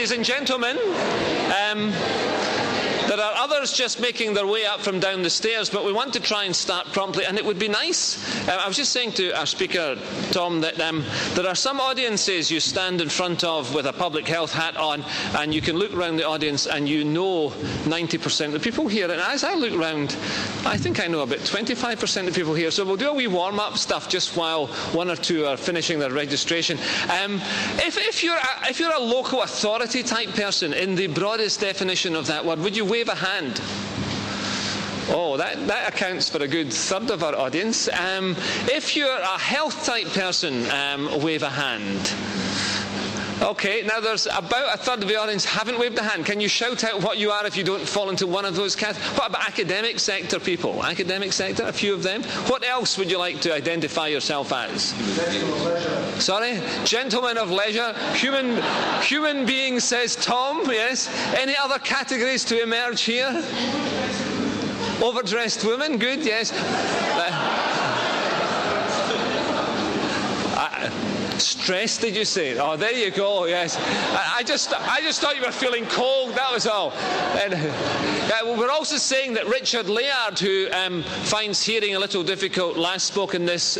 ladies and gentlemen. There are others just making their way up from down the stairs, but we want to try and start promptly, and it would be nice. I was just saying to our speaker, Tom, that there are some audiences you stand in front of with a public health hat on, and you can look around the audience and you know 90% of the people here. And as I look around, I think I know about 25% of people here. So we'll do a wee warm-up stuff just while one or two are finishing their registration. If you're a local authority type person in the broadest definition of that word, would you wave a hand? Oh, that accounts for a good third of our audience. If you're a health type person, wave a hand. Okay, now there's about a third of the audience haven't waved a hand. Can you shout out what you are if you don't fall into one of those categories? What about academic sector people? Academic sector, a few of them. What else would you like to identify yourself as? Gentlemen of leisure. Sorry? Gentlemen of leisure. Human being, says Tom, yes. Any other categories to emerge here? Overdressed women, good, yes. Stress, did you say? Oh, there you go, yes. I just thought you were feeling cold, that was all. We're also saying that Richard Layard, who finds hearing a little difficult, last spoke in this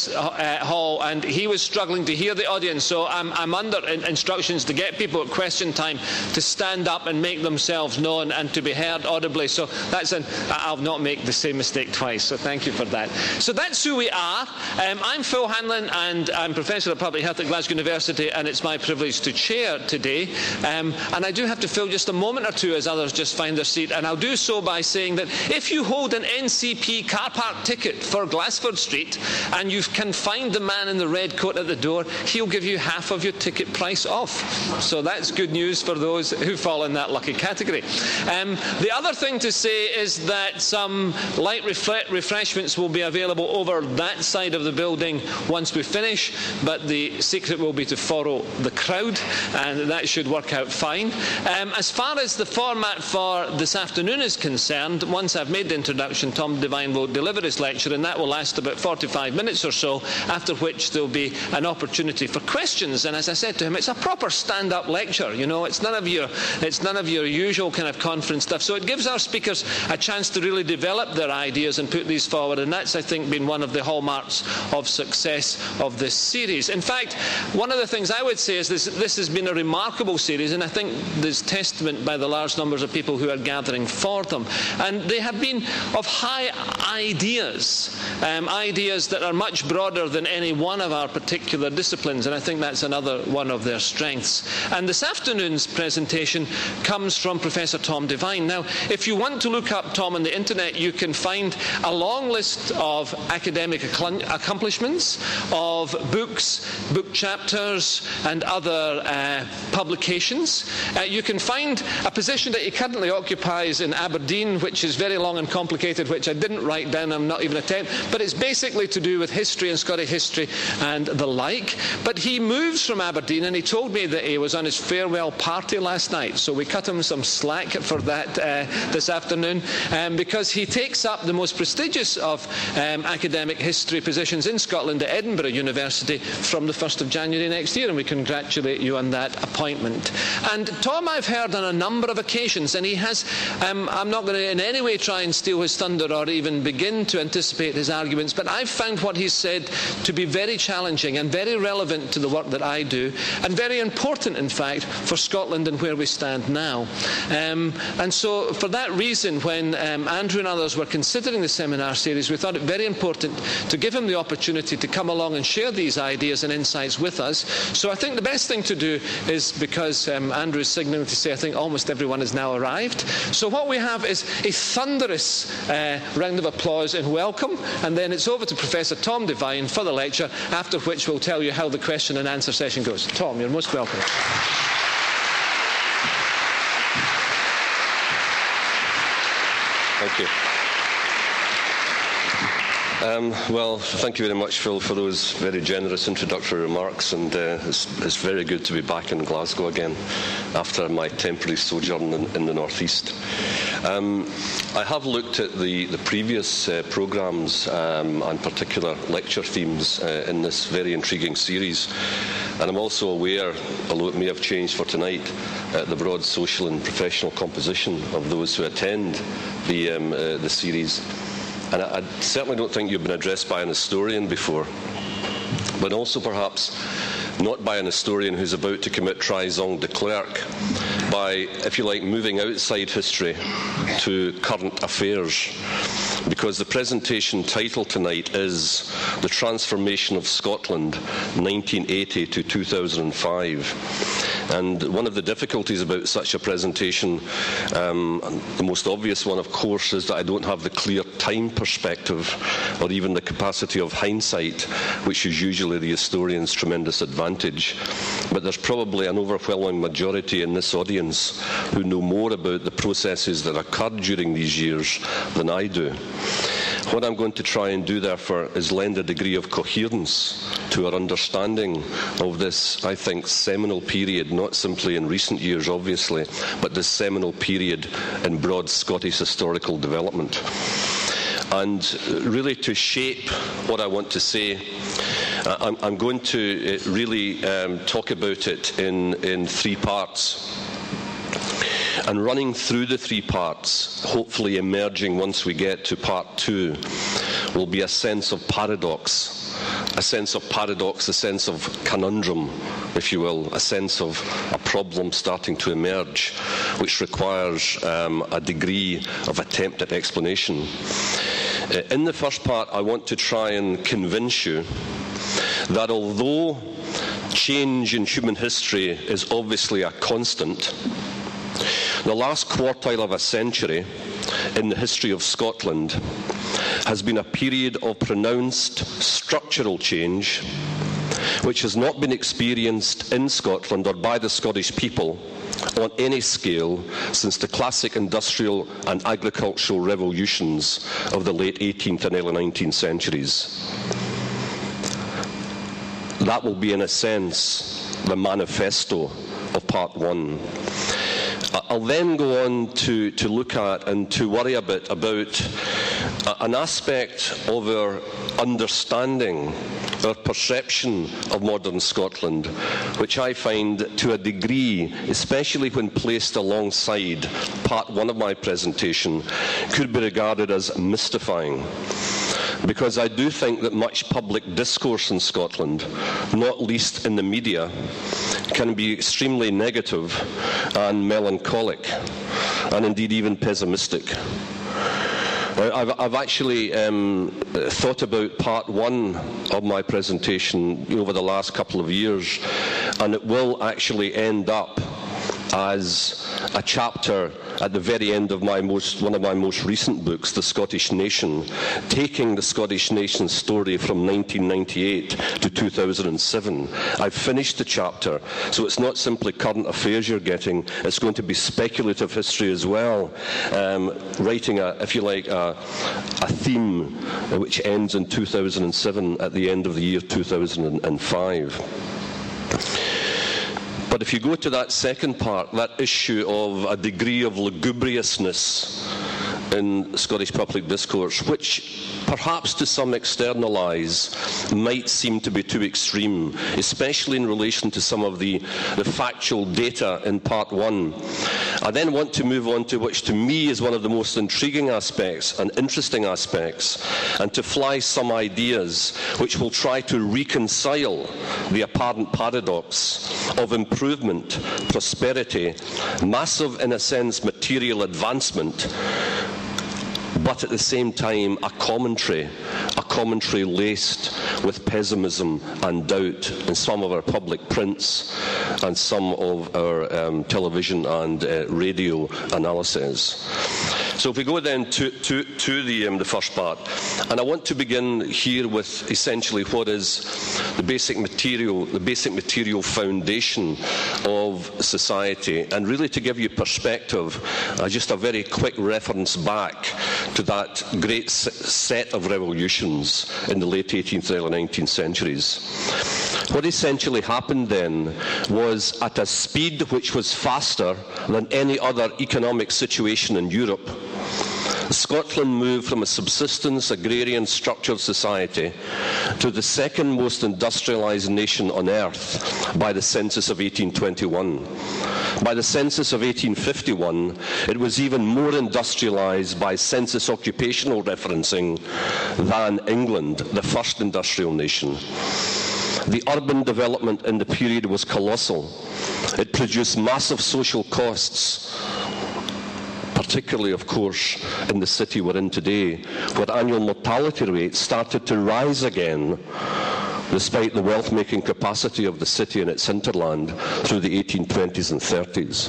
hall, and he was struggling to hear the audience, so I'm under instructions to get people at question time to stand up and make themselves known and to be heard audibly. So I'll not make the same mistake twice, so thank you for that. So that's who we are. I'm Phil Hanlon, and I'm Professor of Public Health at Glasgow University, and it's my privilege to chair today. And I do have to fill just a moment or two as others just find their seat, and I'll do so by saying that if you hold an NCP car park ticket for Glassford Street and you can find the man in the red coat at the door, he'll give you half of your ticket price off. So that's good news for those who fall in that lucky category. The other thing to say is that some light refreshments will be available over that side of the building once we finish, but the secret will be to follow the crowd, and that should work out fine. As far as the format for this afternoon is concerned, once I've made the introduction, Tom Devine will deliver his lecture, and that will last about 45 minutes or so, after which there'll be an opportunity for questions. And as I said to him, it's a proper stand-up lecture, you know, it's none of your usual kind of conference stuff, so it gives our speakers a chance to really develop their ideas and put these forward, and that's, I think, been one of the hallmarks of success of this series. In fact, one of the things I would say is this has been a remarkable series, and I think there's testament by the large numbers of people who are gathering for them. And they have been of high ideas, ideas that are much broader than any one of our particular disciplines, and I think that's another one of their strengths. And this afternoon's presentation comes from Professor Tom Devine. Now, if you want to look up Tom on the internet, you can find a long list of academic accomplishments, of books, book chapters, and other publications. You can find a position that he currently occupies in Aberdeen, which is very long and complicated, which I didn't write down, I'm not even attempt, but it's basically to do with history and Scottish history and the like. But he moves from Aberdeen, and he told me that he was on his farewell party last night, so we cut him some slack for that this afternoon, because he takes up the most prestigious of academic history positions in Scotland at Edinburgh University from the 1st of January next year, and we congratulate you on that appointment. And Tom, I've heard on a number of occasions, and he has, I'm not going to in any way try and steal his thunder or even begin to anticipate his arguments, but I've found what he's said to be very challenging and very relevant to the work that I do, and very important, in fact, for Scotland and where we stand now. And so for that reason, when Andrew and others were considering the seminar series, we thought it very important to give him the opportunity to come along and share these ideas and insights with us. So I think the best thing to do is, because Andrew is signalling to say I think almost everyone has now arrived, so what we have is a thunderous round of applause and welcome, and then it's over to Professor Tom Devine for the lecture, after which we'll tell you how the question and answer session goes. Tom, you're most welcome. Thank you. Well, thank you very much, Phil, for those very generous introductory remarks, and it's very good to be back in Glasgow again after my temporary sojourn in the northeast. I have looked at the previous programmes and particular lecture themes in this very intriguing series, and I'm also aware, although it may have changed for tonight, the broad social and professional composition of those who attend the series. And I certainly don't think you've been addressed by an historian before, but also perhaps not by an historian who's about to commit trahison de clerk, by, if you like, moving outside history to current affairs. Because the presentation title tonight is The Transformation of Scotland, 1980 to 2005. And one of the difficulties about such a presentation, the most obvious one, of course, is that I don't have the clear time perspective or even the capacity of hindsight, which is usually the historian's tremendous advantage. But there's probably an overwhelming majority in this audience who know more about the processes that occurred during these years than I do. What I'm going to try and do, therefore, is lend a degree of coherence to our understanding of this, I think, seminal period, not simply in recent years, obviously, but this seminal period in broad Scottish historical development. And really to shape what I want to say, I'm going to really talk about it in three parts. And running through the three parts, hopefully emerging once we get to part two, will be a sense of paradox, a sense of conundrum, if you will, a sense of a problem starting to emerge, which requires a degree of attempt at explanation. In the first part, I want to try and convince you that although change in human history is obviously a constant, the last quartile of a century in the history of Scotland has been a period of pronounced structural change which has not been experienced in Scotland or by the Scottish people on any scale since the classic industrial and agricultural revolutions of the late 18th and early 19th centuries. That will be, in a sense, the manifesto of part one. I'll then go on to look at and to worry a bit about an aspect of our understanding, our perception of modern Scotland, which I find to a degree, especially when placed alongside part one of my presentation, could be regarded as mystifying. Because I do think that much public discourse in Scotland, not least in the media, can be extremely negative and melancholic, and indeed even pessimistic. I've actually thought about part one of my presentation over the last couple of years, and it will actually end up as a chapter at the very end of one of my most recent books, The Scottish Nation, taking the Scottish nation story from 1998 to 2007. I've finished the chapter, so it's not simply current affairs you're getting, it's going to be speculative history as well, writing, if you like, a theme which ends in 2007 at the end of the year 2005. But if you go to that second part, that issue of a degree of lugubriousness in Scottish public discourse, which perhaps to some external eyes might seem to be too extreme, especially in relation to some of the factual data in part one. I then want to move on to which to me is one of the most intriguing aspects and interesting aspects, and to fly some ideas which will try to reconcile the apparent paradox of improvement, prosperity, massive, in a sense, material advancement, but at the same time a commentary laced with pessimism and doubt in some of our public prints and some of our television and radio analyses. So if we go then to the first part, and I want to begin here with essentially what is the basic material foundation of society, and really to give you perspective, just a very quick reference back to that great set of revolutions in the late 18th and early 19th centuries. What essentially happened then was, at a speed which was faster than any other economic situation in Europe, Scotland moved from a subsistence, agrarian, structured society to the second most industrialised nation on earth by the census of 1821. By the census of 1851, it was even more industrialised by census occupational referencing than England, the first industrial nation. The urban development in the period was colossal. It produced massive social costs, particularly, of course, in the city we're in today, where annual mortality rates started to rise again, despite the wealth-making capacity of the city and its hinterland through the 1820s and 30s.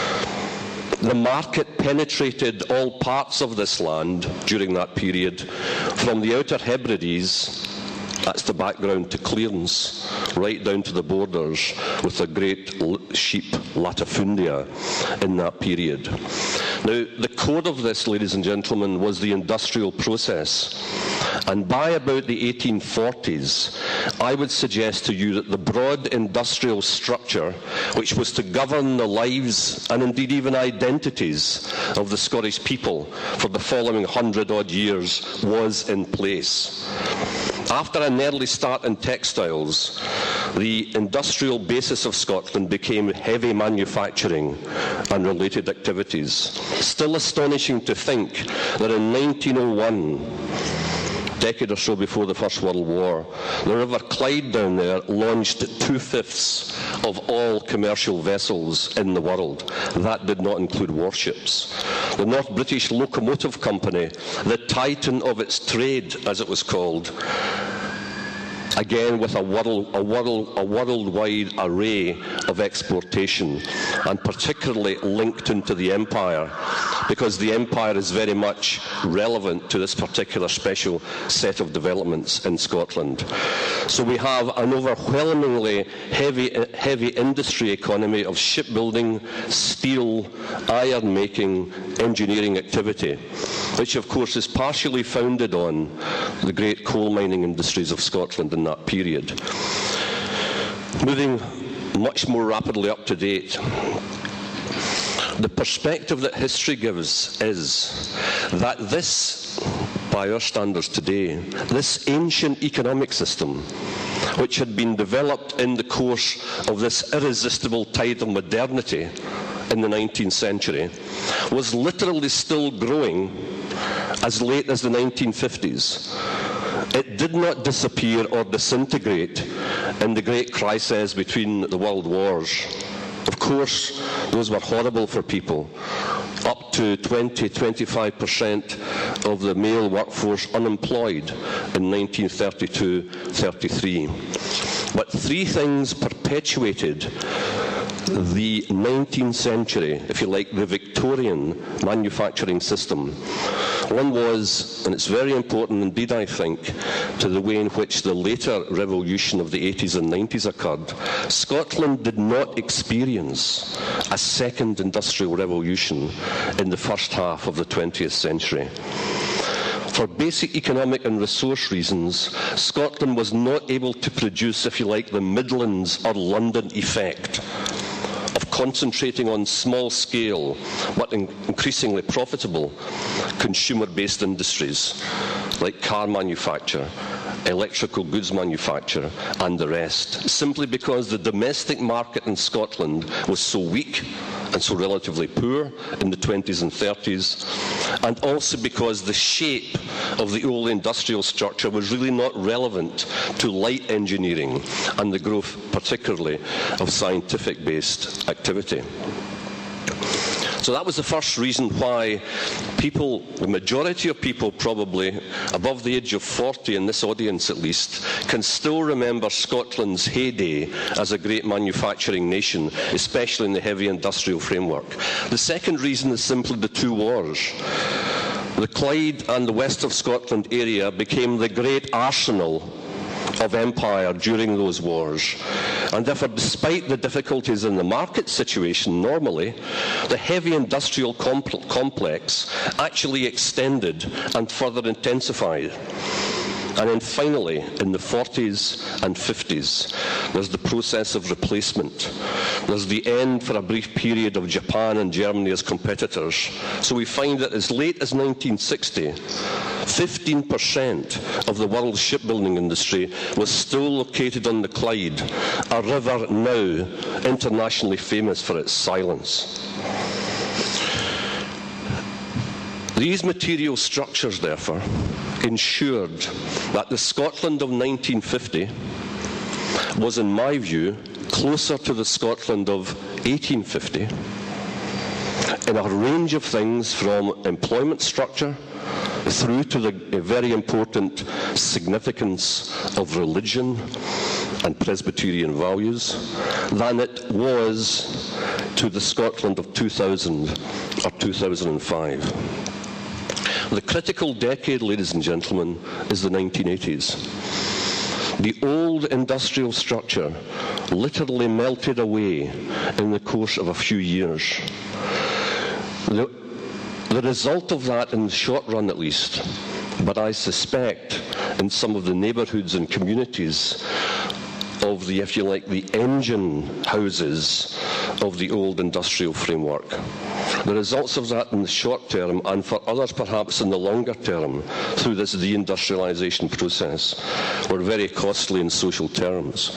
The market penetrated all parts of this land during that period, from the Outer Hebrides, that's the background to clearance, right down to the borders, with the great sheep latifundia in that period. Now, the core of this, ladies and gentlemen, was the industrial process. And by about the 1840s, I would suggest to you that the broad industrial structure, which was to govern the lives and indeed even identities of the Scottish people for the following 100-odd years, was in place. After an early start in textiles, the industrial basis of Scotland became heavy manufacturing and related activities. Still astonishing to think that in 1901, a decade or so before the First World War, the River Clyde down there launched 2/5 of all commercial vessels in the world. That did not include warships. The North British Locomotive Company, the titan of its trade, as it was called, again with a worldwide array of exportation, and particularly linked into the Empire, because the Empire is very much relevant to this particular special set of developments in Scotland. So we have an overwhelmingly heavy industry economy of shipbuilding, steel, iron making, engineering activity, which of course is partially founded on the great coal mining industries of Scotland in that period. Moving much more rapidly up to date, the perspective that history gives is that this, by our standards today, this ancient economic system, which had been developed in the course of this irresistible tide of modernity in the 19th century, was literally still growing as late as the 1950s. It did not disappear or disintegrate in the great crises between the world wars. Of course, those were horrible for people. Up to 20-25% of the male workforce unemployed in 1932-33. But three things perpetuated the 19th century, if you like, the Victorian manufacturing system. One was, and it's very important indeed, I think, to the way in which the later revolution of the 80s and 90s occurred, Scotland did not experience a second industrial revolution in the first half of the 20th century. For basic economic and resource reasons, Scotland was not able to produce, if you like, the Midlands or London effect of concentrating on small-scale but increasingly profitable consumer-based industries like car manufacture, electrical goods manufacture and the rest, simply because the domestic market in Scotland was so weak and so relatively poor in the 20s and 30s, and also because the shape of the old industrial structure was really not relevant to light engineering and the growth particularly of scientific-based activity. So that was the first reason why people, the majority of people probably above the age of 40 in this audience at least, can still remember Scotland's heyday as a great manufacturing nation, especially in the heavy industrial framework. The second reason is simply the two wars. The Clyde and the west of Scotland area became the great arsenal of empire during those wars. And therefore, despite the difficulties in the market situation normally, the heavy industrial complex actually extended and further intensified. And then finally, in the 40s and 50s, there's the process of replacement. There's the end for a brief period of Japan and Germany as competitors. So we find that as late as 1960, 15% of the world's shipbuilding industry was still located on the Clyde, a river now internationally famous for its silence. These material structures, therefore, ensured that the Scotland of 1950 was, in my view, closer to the Scotland of 1850 in a range of things, from employment structure through to the very important significance of religion and Presbyterian values, than it was to the Scotland of 2000 or 2005. The critical decade, ladies and gentlemen, is the 1980s. The old industrial structure literally melted away in the course of a few years. The result of that, in the short run at least, but I suspect in some of the neighbourhoods and communities of the, if you like, the engine houses of the old industrial framework, the results of that in the short term, and for others perhaps in the longer term, through this deindustrialisation process, were very costly in social terms.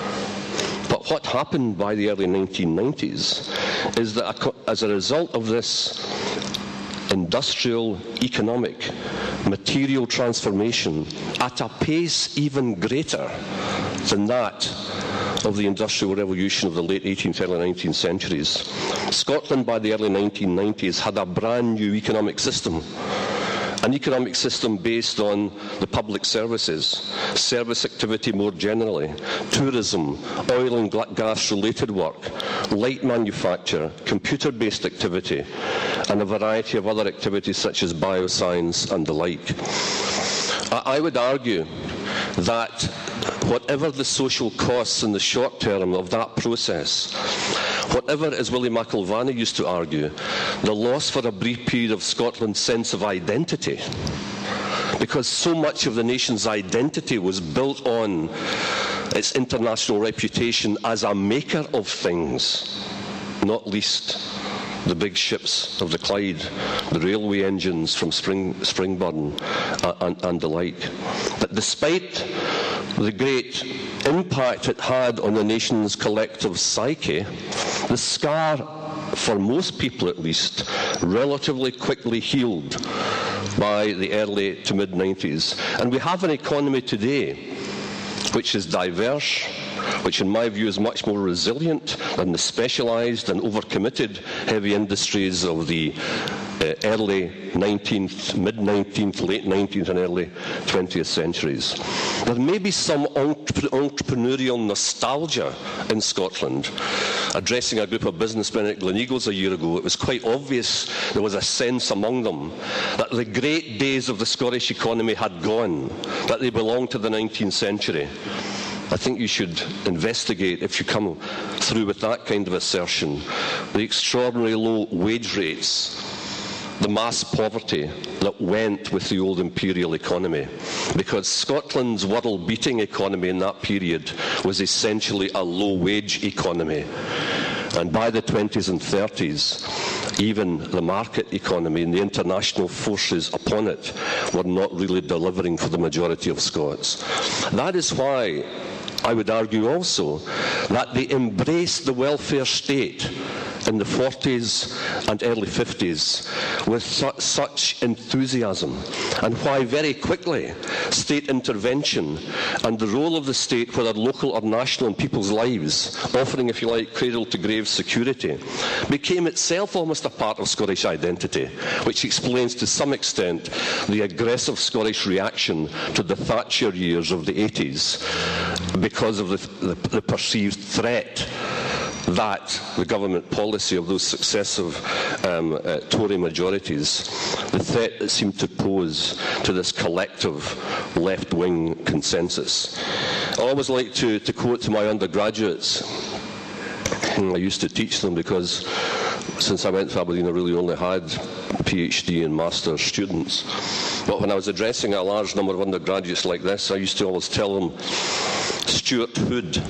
But what happened by the early 1990s is that as a result of this industrial, economic, material transformation at a pace even greater than that of the Industrial Revolution of the late 18th, early 19th centuries, Scotland by the early 1990s had a brand new economic system. An economic system based on the public services, service activity more generally, tourism, oil and gas-related work, light manufacture, computer-based activity, and a variety of other activities such as bioscience and the like. I would argue that whatever the social costs in the short term of that process, whatever, as Willie McIlvanney used to argue, the loss for a brief period of Scotland's sense of identity, because so much of the nation's identity was built on its international reputation as a maker of things, not least the big ships of the Clyde, the railway engines from Springburn and the like. But despite the great impact it had on the nation's collective psyche, the scar, for most people at least, relatively quickly healed by the early to mid-90s. And we have an economy today which is diverse, which in my view is much more resilient than the specialised and overcommitted heavy industries of the early 19th, mid-19th, late 19th and early 20th centuries. There may be some entrepreneurial nostalgia in Scotland. Addressing a group of businessmen at Gleneagles a year ago, it was quite obvious there was a sense among them that the great days of the Scottish economy had gone, that they belonged to the 19th century. I think you should investigate, if you come through with that kind of assertion, the extraordinarily low wage rates, the mass poverty that went with the old imperial economy, because Scotland's world-beating economy in that period was essentially a low-wage economy. And by the 20s and 30s, even the market economy and the international forces upon it were not really delivering for the majority of Scots. That is why I would argue also that they embraced the welfare state in the 40s and early 50s with such enthusiasm, and why very quickly state intervention and the role of the state, whether local or national, in people's lives, offering, if you like, cradle-to-grave security, became itself almost a part of Scottish identity, which explains to some extent the aggressive Scottish reaction to the Thatcher years of the 80s because of the perceived threat that the government policy of those successive Tory majorities, the threat that seemed to pose to this collective left-wing consensus. I always like to quote to my undergraduates. I used to teach them because since I went to Aberdeen I really only had PhD and master's students. But when I was addressing a large number of undergraduates like this, I used to always tell them Stuart Hood,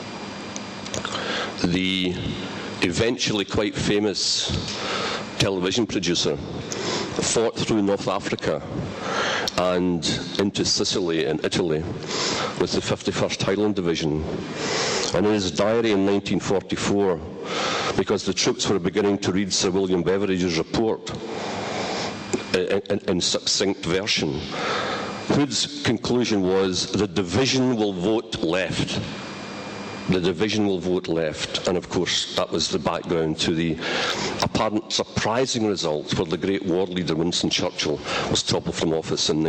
the eventually quite famous television producer, fought through North Africa and into Sicily and Italy with the 51st Highland Division. And in his diary in 1944, because the troops were beginning to read Sir William Beveridge's report in succinct version, Hood's conclusion was the division will vote left. The division will vote left, and of course that was the background to the apparent surprising result where the great war leader Winston Churchill was toppled from office in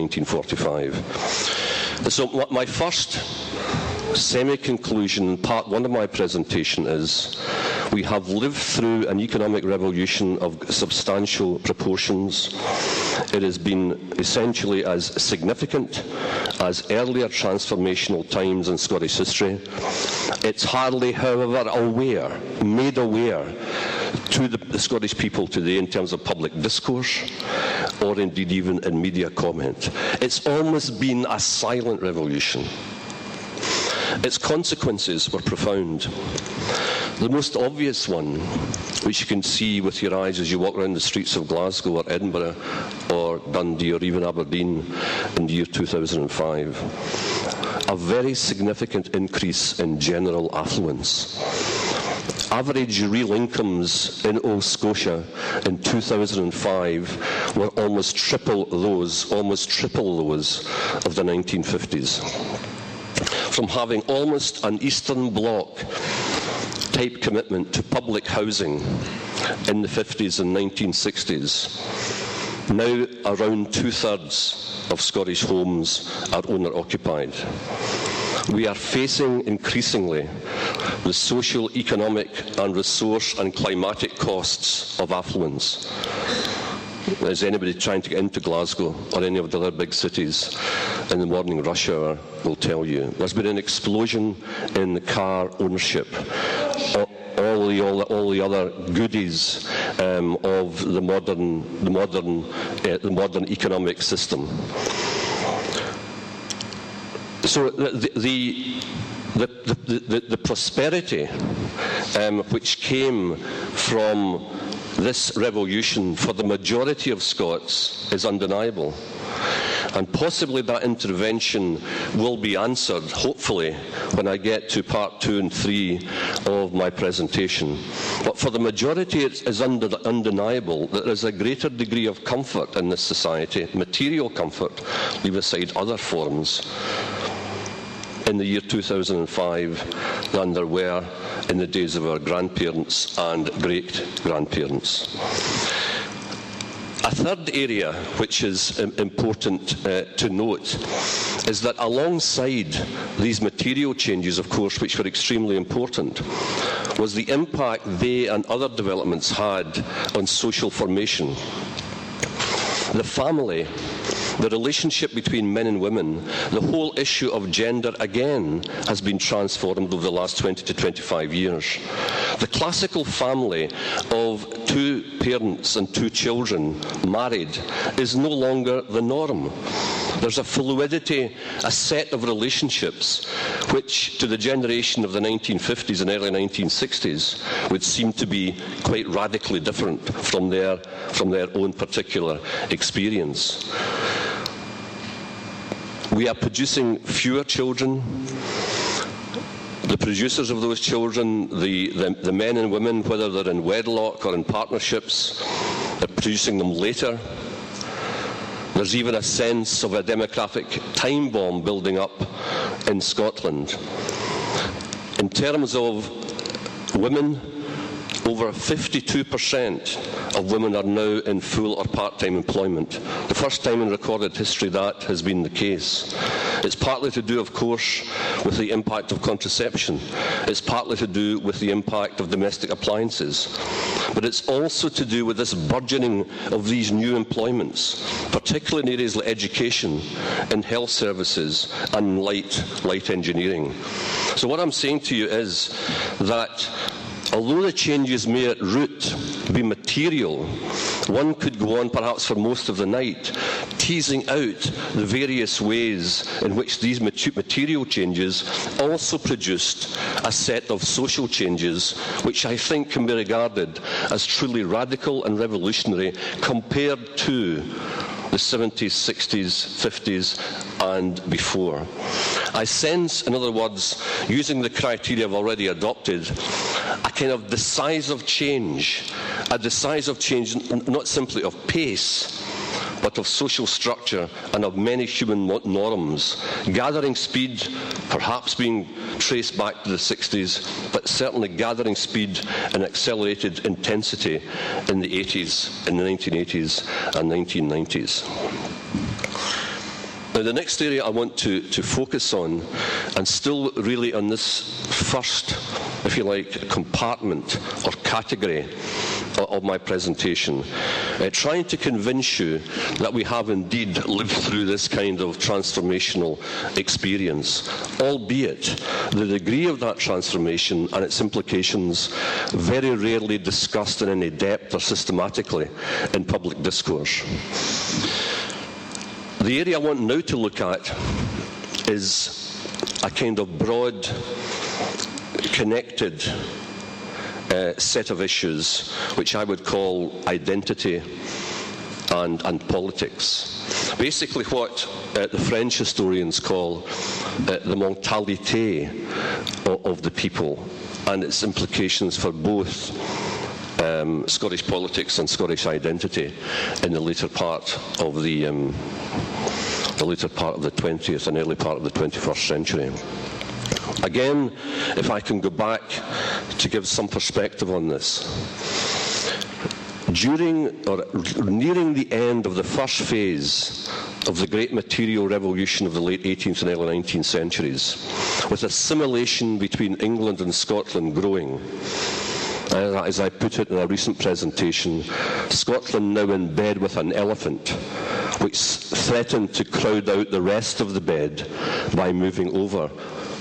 1945. So my first semi-conclusion in part one of my presentation is we have lived through an economic revolution of substantial proportions. It has been essentially as significant as earlier transformational times in Scottish history. It's hardly, however, made aware to the Scottish people today in terms of public discourse, or indeed even in media comment. It's almost been a silent revolution. Its consequences were profound. The most obvious one, which you can see with your eyes as you walk around the streets of Glasgow or Edinburgh or Dundee or even Aberdeen in the year 2005, a very significant increase in general affluence. Average real incomes in Old Scotia in 2005 were almost triple those of the 1950s. From having almost an Eastern Bloc type commitment to public housing in the 50s and 1960s, now around 2/3 of Scottish homes are owner-occupied. We are facing increasingly the social, economic and resource and climatic costs of affluence. As anybody trying to get into Glasgow or any of the other big cities in the morning rush hour will tell you, there's been an explosion in the car ownership. All the other goodies of the modern economic system. So the prosperity which came from this revolution for the majority of Scots is undeniable. And possibly that intervention will be answered, hopefully, when I get to part 2 and 3 of my presentation. But for the majority, it is undeniable that there is a greater degree of comfort in this society, material comfort, leave aside other forms, in the year 2005 than there were in the days of our grandparents and great-grandparents. A third area which is important to note is that alongside these material changes, of course, which were extremely important, was the impact they and other developments had on social formation. The family, the relationship between men and women, the whole issue of gender again has been transformed over the last 20 to 25 years. The classical family of 2 parents and 2 children married is no longer the norm. There's a fluidity, a set of relationships which to the generation of the 1950s and early 1960s would seem to be quite radically different from their own particular experience. We are producing fewer children. The producers of those children, the men and women, whether they're in wedlock or in partnerships, are producing them later. There's even a sense of a demographic time bomb building up in Scotland. In terms of women, over 52% of women are now in full or part-time employment. The first time in recorded history that has been the case. It's partly to do, of course, with the impact of contraception. It's partly to do with the impact of domestic appliances. But it's also to do with this burgeoning of these new employments, particularly in areas like education, in health services, and light engineering. So what I'm saying to you is that although the changes may at root be material, one could go on perhaps for most of the night teasing out the various ways in which these material changes also produced a set of social changes which I think can be regarded as truly radical and revolutionary compared to the 70s, 60s, 50s and before. I sense, in other words, using the criteria I've already adopted, a kind of decisive change, not simply of pace, but of social structure and of many human norms, gathering speed, perhaps being traced back to the 60s, but certainly gathering speed and accelerated intensity in the 80s, in the 1980s and 1990s. Now, the next area I want to focus on, and still really on this first, if you like, compartment or category of my presentation, trying to convince you that we have indeed lived through this kind of transformational experience, albeit the degree of that transformation and its implications very rarely discussed in any depth or systematically in public discourse. The area I want now to look at is a kind of broad, connected set of issues which I would call identity and politics. Basically what the French historians call the mentalité of the people and its implications for both Scottish politics and Scottish identity in the later part of the 20th and early part of the 21st century. Again, if I can go back to give some perspective on this. During or nearing the end of the first phase of the great material revolution of the late 18th and early 19th centuries, with assimilation between England and Scotland growing, as I put it in a recent presentation, Scotland now in bed with an elephant, which threatened to crowd out the rest of the bed by moving over.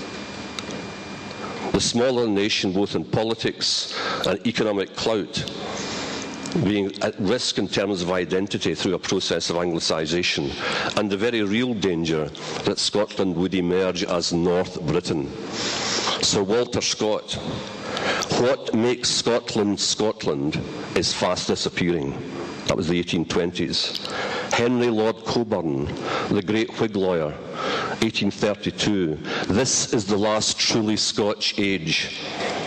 The smaller nation, both in politics and economic clout, being at risk in terms of identity through a process of Anglicisation, and the very real danger that Scotland would emerge as North Britain. Sir Walter Scott, what makes Scotland Scotland is fast disappearing. That was the 1820s. Henry Lord Coburn, the great Whig lawyer, 1832. This is the last truly Scotch age.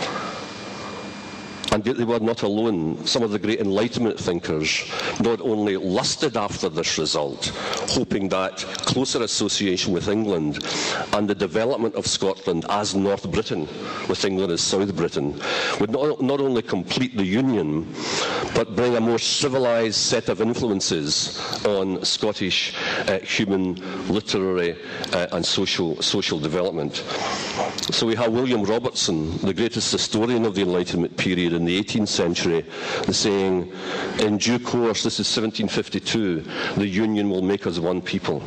And yet they were not alone. Some of the great Enlightenment thinkers not only lusted after this result, hoping that closer association with England and the development of Scotland as North Britain, with England as South Britain, would not only complete the union, but bring a more civilised set of influences on Scottish human, literary and social development. So we have William Robertson, the greatest historian of the Enlightenment period in the 18th century, saying, in due course, this is 1752, the union will make us one people.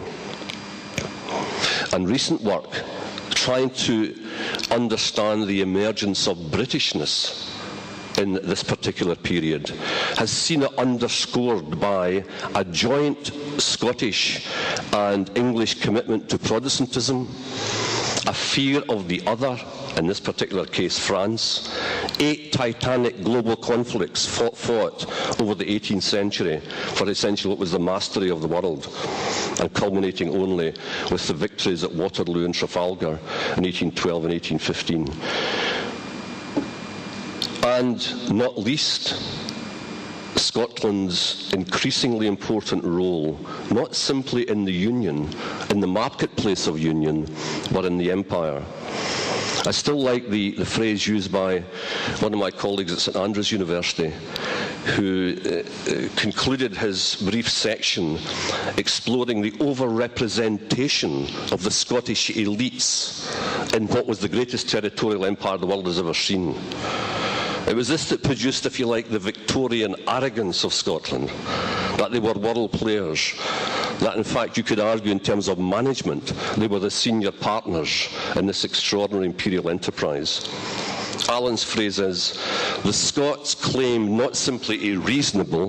And recent work trying to understand the emergence of Britishness in this particular period has seen it underscored by a joint Scottish and English commitment to Protestantism, a fear of the other, in this particular case France, 8 titanic global conflicts fought over the 18th century for essentially what was the mastery of the world, and culminating only with the victories at Waterloo and Trafalgar in 1812 and 1815. And not least, Scotland's increasingly important role, not simply in the Union, in the marketplace of Union, but in the Empire. I still like the phrase used by one of my colleagues at St Andrews University, who concluded his brief section exploring the over-representation of the Scottish elites in what was the greatest territorial empire the world has ever seen. It was this that produced, if you like, the Victorian arrogance of Scotland, that they were world players, that in fact you could argue in terms of management, they were the senior partners in this extraordinary imperial enterprise. Alan's phrase is, the Scots claim not simply a reasonable,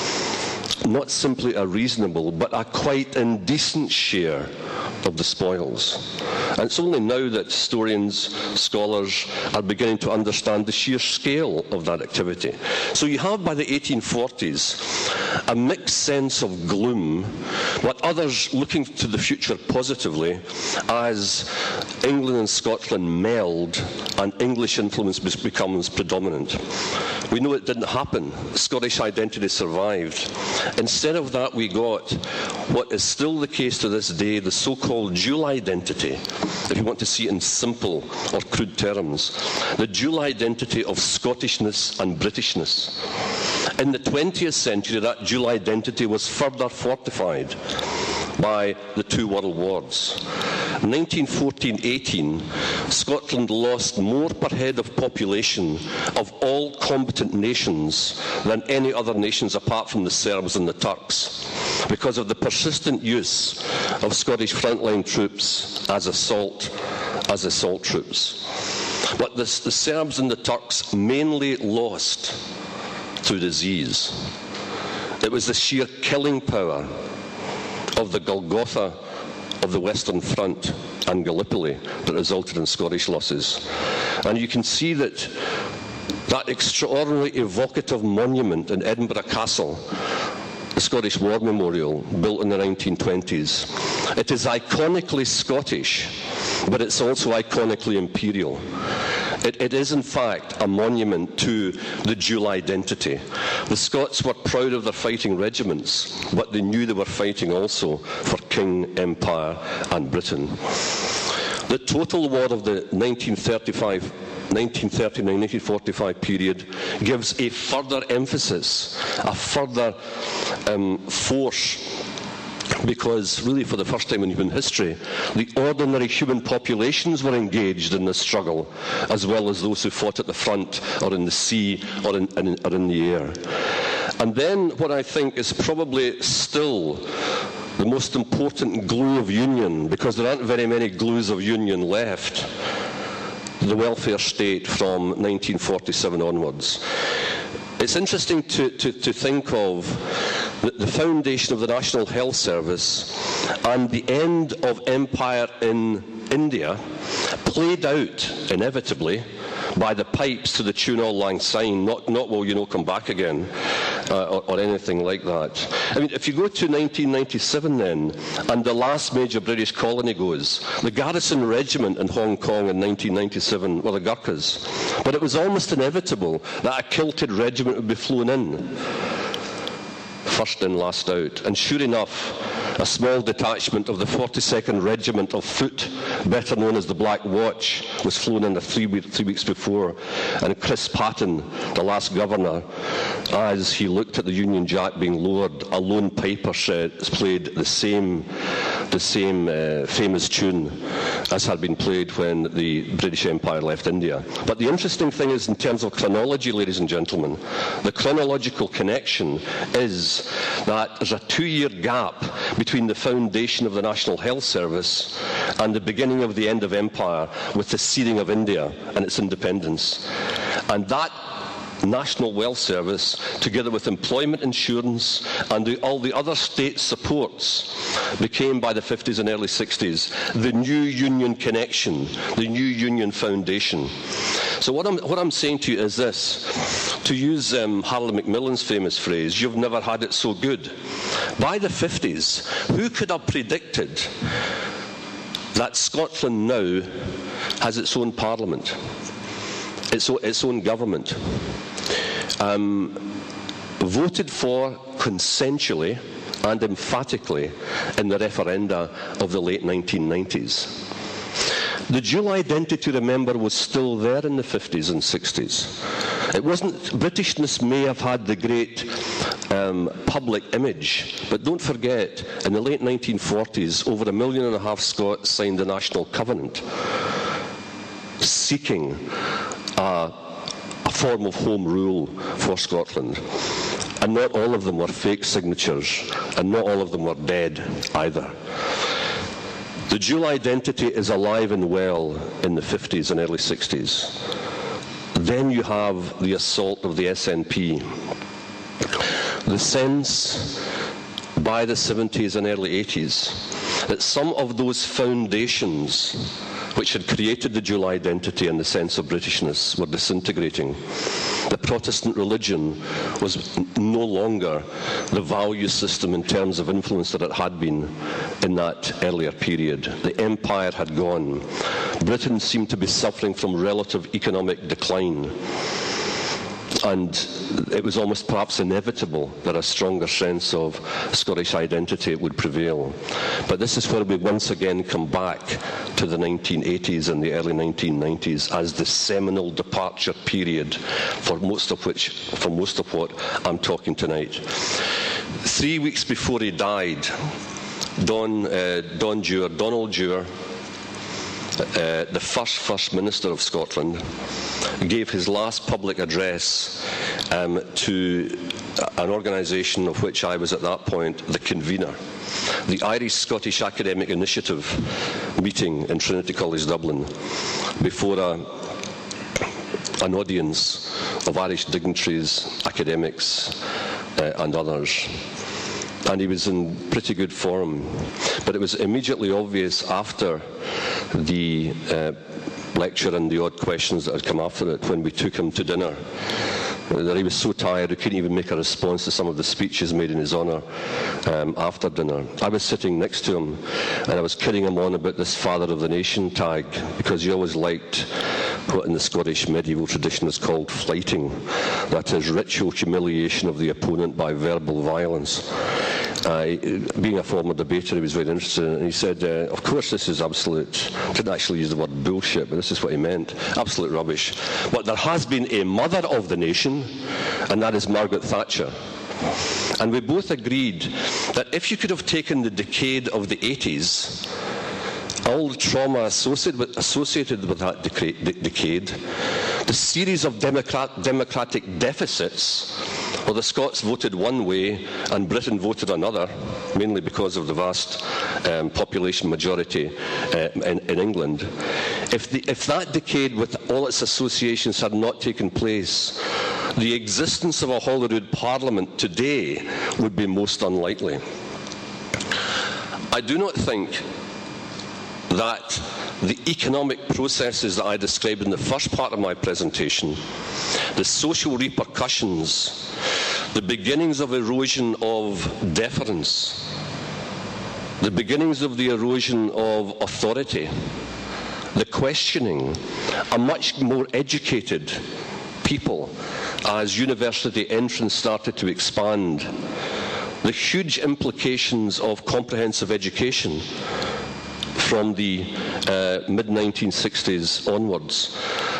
but a quite indecent share of the spoils. And it's only now that historians, scholars are beginning to understand the sheer scale of that activity. So you have, by the 1840s, a mixed sense of gloom, but others looking to the future positively as England and Scotland meld and English influence becomes predominant. We know it didn't happen. Scottish identity survived. Instead of that, we got what is still the case to this day, the so-called dual identity, if you want to see it in simple or crude terms, the dual identity of Scottishness and Britishness. In the 20th century, that dual identity was further fortified by the two world wars. In 1914-18, Scotland lost more per head of population of all combatant nations than any other nations apart from the Serbs and the Turks, because of the persistent use of Scottish frontline troops as assault troops. But the Serbs and the Turks mainly lost through disease. It was the sheer killing power of the Golgotha of the Western Front and Gallipoli that resulted in Scottish losses. And you can see that extraordinarily evocative monument in Edinburgh Castle, the Scottish War Memorial, built in the 1920s, it is iconically Scottish, but it's also iconically imperial. It is, in fact, a monument to the dual identity. The Scots were proud of their fighting regiments, but they knew they were fighting also for King, Empire, and Britain. The total war of the 1939-1945 period gives a further emphasis, a further force, because really for the first time in human history, the ordinary human populations were engaged in this struggle, as well as those who fought at the front or in the sea or in the air. And then what I think is probably still the most important glue of union, because there aren't very many glues of union left, the welfare state from 1947 onwards. It's interesting to think of the foundation of the National Health Service and the end of empire in India played out inevitably by the pipes to the tune Auld Lang Syne, not will you know come back again, or anything like that. I mean, if you go to 1997 then, and the last major British colony goes, the Garrison Regiment in Hong Kong in 1997 were the Gurkhas. But it was almost inevitable that a kilted regiment would be flown in. First in, last out. And sure enough, a small detachment of the 42nd Regiment of Foot, better known as the Black Watch, was flown in 3 weeks before. And Chris Patten, the last governor, as he looked at the Union Jack being lowered, a lone piper played the same famous tune as had been played when the British Empire left India. But the interesting thing is, in terms of chronology, ladies and gentlemen, the chronological connection is that there's a 2-year gap between the foundation of the National Health Service and the beginning of the end of empire with the ceding of India and its independence. And that National Wealth Service, together with employment insurance and all the other state supports, became, by the 50s and early 60s, the New Union Connection, the New Union Foundation. So what I'm saying to you is this. To use Harold Macmillan's famous phrase, you've never had it so good. By the 50s, who could have predicted that Scotland now has its own parliament, its own government, voted for consensually and emphatically in the referenda of the late 1990s. The dual identity, remember, was still there in the 50s and 60s. It wasn't, Britishness may have had the great public image, but don't forget, in the late 1940s, over 1.5 million Scots signed the National Covenant, seeking a form of home rule for Scotland. And not all of them were fake signatures, and not all of them were dead either. The dual identity is alive and well in the 50s and early 60s. Then you have the assault of the SNP. The sense by the 70s and early 80s that some of those foundations which had created the dual identity and the sense of Britishness were disintegrating. The Protestant religion was no longer the value system in terms of influence that it had been in that earlier period. The empire had gone. Britain seemed to be suffering from relative economic decline. And it was almost perhaps inevitable that a stronger sense of Scottish identity would prevail. But this is where we once again come back to the 1980s and the early 1990s as the seminal departure period for most of what I'm talking tonight. 3 weeks before he died, Donald Dewar, the First Minister of Scotland, gave his last public address to an organisation of which I was at that point the convener, the Irish-Scottish Academic Initiative meeting in Trinity College Dublin, before an audience of Irish dignitaries, academics and others. And he was in pretty good form. But it was immediately obvious after the lecture and the odd questions that had come after it, when we took him to dinner, that he was so tired he couldn't even make a response to some of the speeches made in his honour after dinner. I was sitting next to him and I was kidding him on about this Father of the Nation tag, because he always liked what in the Scottish medieval tradition is called flighting, that is, ritual humiliation of the opponent by verbal violence. Being a former debater, he was very interested in it, and he said, of course this is absolute, didn't actually use the word bullshit, but this is what he meant, absolute rubbish. But there has been a mother of the nation, and that is Margaret Thatcher. And we both agreed that if you could have taken the decade of the 80s, all the trauma associated with that decade, the series of democratic deficits, well, the Scots voted one way and Britain voted another, mainly because of the vast population majority in England. If that decade, with all its associations, had not taken place, the existence of a Holyrood Parliament today would be most unlikely. I do not think that the economic processes that I described in the first part of my presentation, the social repercussions, the beginnings of erosion of deference, the beginnings of the erosion of authority, the questioning, a much more educated people as university entrance started to expand, the huge implications of comprehensive education from the mid-1960s onwards,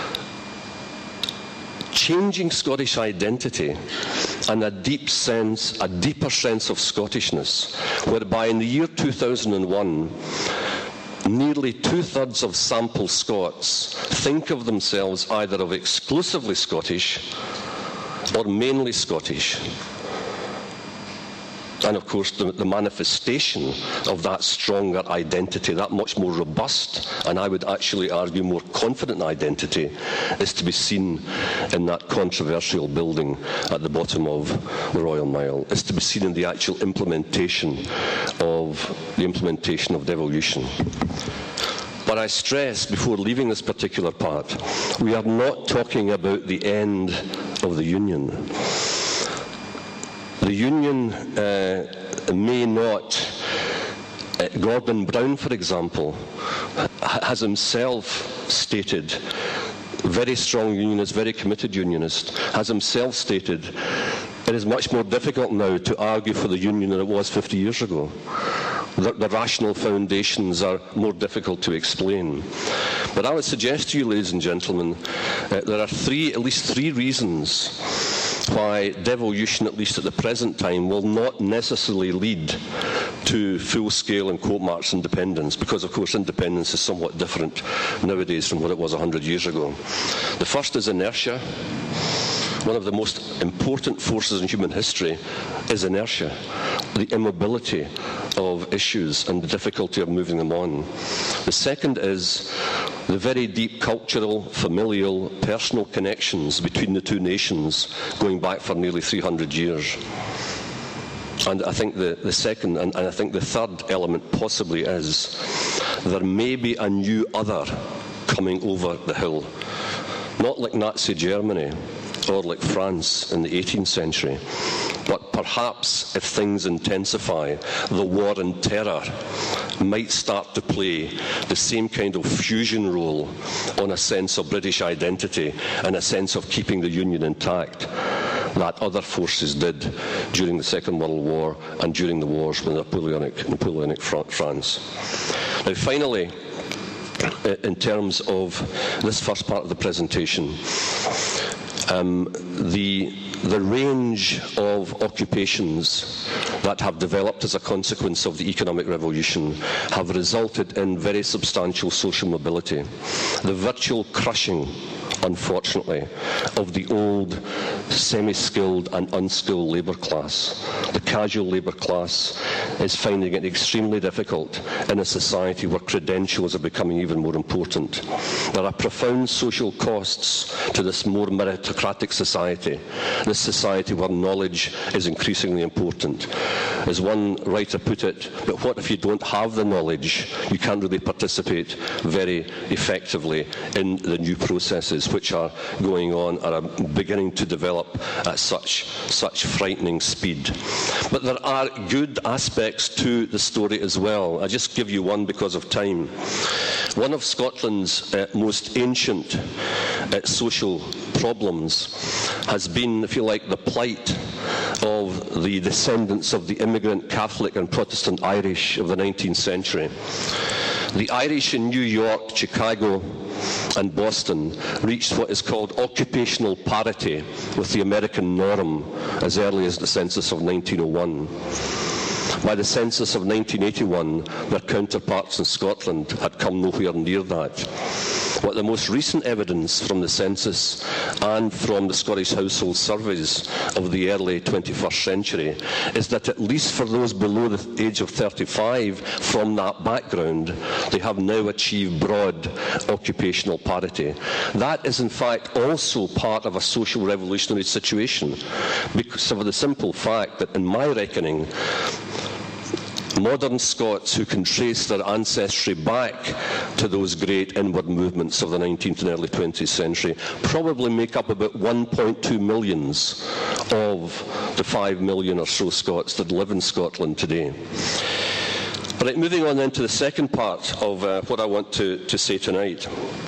changing Scottish identity and a deeper sense of Scottishness, whereby in the year 2001, nearly 2/3 of sample Scots think of themselves either as exclusively Scottish or mainly Scottish. And of course, the manifestation of that stronger identity, that much more robust, and I would actually argue more confident identity, is to be seen in that controversial building at the bottom of the Royal Mile. It's to be seen in the actual implementation of devolution. But I stress, before leaving this particular part, we are not talking about the end of the Union. The Union may not, Gordon Brown, for example, has himself stated, very strong unionist, very committed unionist, has himself stated, it is much more difficult now to argue for the Union than it was 50 years ago. The rational foundations are more difficult to explain. But I would suggest to you, ladies and gentlemen, there are at least three reasons why devolution, at least at the present time, will not necessarily lead to full-scale and quote marks independence, because of course independence is somewhat different nowadays from what it was 100 years ago. The first is inertia. One of the most important forces in human history is inertia, the immobility of issues and the difficulty of moving them on. The second is the very deep cultural, familial, personal connections between the two nations going back for nearly 300 years. And I think the second, and I think the third element possibly is there may be a new other coming over the hill. Not like Nazi Germany or like France in the 18th century, but perhaps if things intensify, the war on terror might start to play the same kind of fusion role on a sense of British identity and a sense of keeping the Union intact that other forces did during the Second World War and during the wars with Napoleonic France. Now finally, in terms of this first part of the presentation, the range of occupations that have developed as a consequence of the economic revolution have resulted in very substantial social mobility. The virtual crushing, unfortunately, of the old semi-skilled and unskilled labour class. The casual labour class is finding it extremely difficult in a society where credentials are becoming even more important. There are profound social costs to this more meritocratic society, this society where knowledge is increasingly important. As one writer put it, but what if you don't have the knowledge? You can't really participate very effectively in the new processes which are going on and are beginning to develop at such frightening speed. But there are good aspects to the story as well. I'll just give you one because of time. One of Scotland's most ancient social problems has been, if you like, the plight of the descendants of the immigrant Catholic and Protestant Irish of the 19th century. The Irish in New York, Chicago, and Boston reached what is called occupational parity with the American norm as early as the census of 1901. By the census of 1981, their counterparts in Scotland had come nowhere near that. But the most recent evidence from the census and from the Scottish household surveys of the early 21st century is that at least for those below the age of 35 from that background, they have now achieved broad occupational parity. That is in fact also part of a social revolutionary situation, because of the simple fact that in my reckoning, modern Scots who can trace their ancestry back to those great inward movements of the 19th and early 20th century probably make up about 1.2 millions of the 5 million or so Scots that live in Scotland today. Right, moving on then to the second part of what I want to say tonight.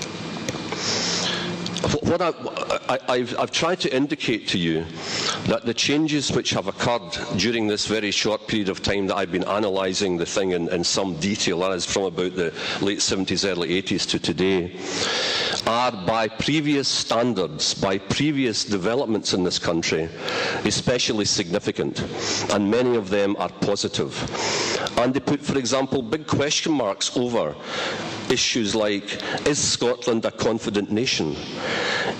What I've tried to indicate to you that the changes which have occurred during this very short period of time that I've been analysing the thing in some detail, that is from about the late 70s, early 80s to today, are by previous standards, by previous developments in this country, especially significant, and many of them are positive. And they put, for example, big question marks over issues like, is Scotland a confident nation?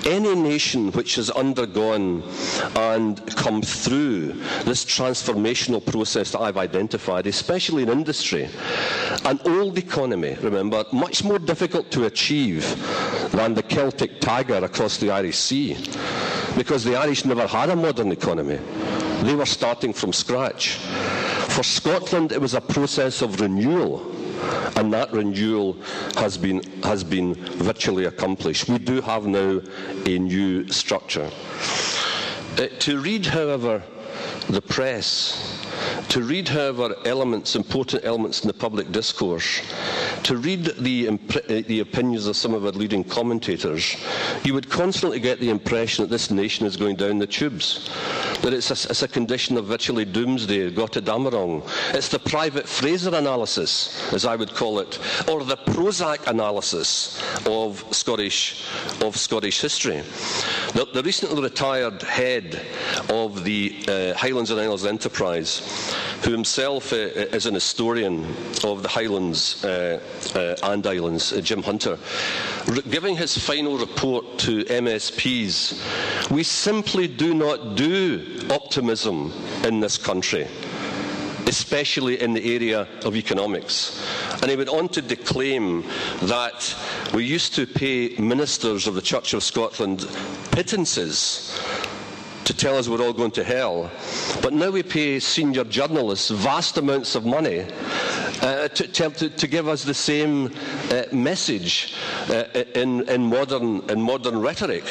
Any nation which has undergone and come through this transformational process that I've identified, especially in industry, an old economy, remember, much more difficult to achieve than the Celtic tiger across the Irish Sea, because the Irish never had a modern economy. They were starting from scratch. For Scotland, it was a process of renewal, and that renewal has been virtually accomplished. We do have now a new structure. To read, however, the press, to read, however, important elements in the public discourse, to read the opinions of some of our leading commentators, you would constantly get the impression that this nation is going down the tubes, that it's a condition of virtually doomsday, Gotterdammerung. It's the Private Fraser analysis, as I would call it, or the Prozac analysis of Scottish history. The recently retired head of the Highlands and Islands Enterprise, who himself is an historian of the Highlands and Islands, Jim Hunter, giving his final report to MSPs, we simply do not do optimism in this country, especially in the area of economics. And he went on to declaim that we used to pay ministers of the Church of Scotland pittances to tell us we're all going to hell, but now we pay senior journalists vast amounts of money to give us the same message in modern rhetoric.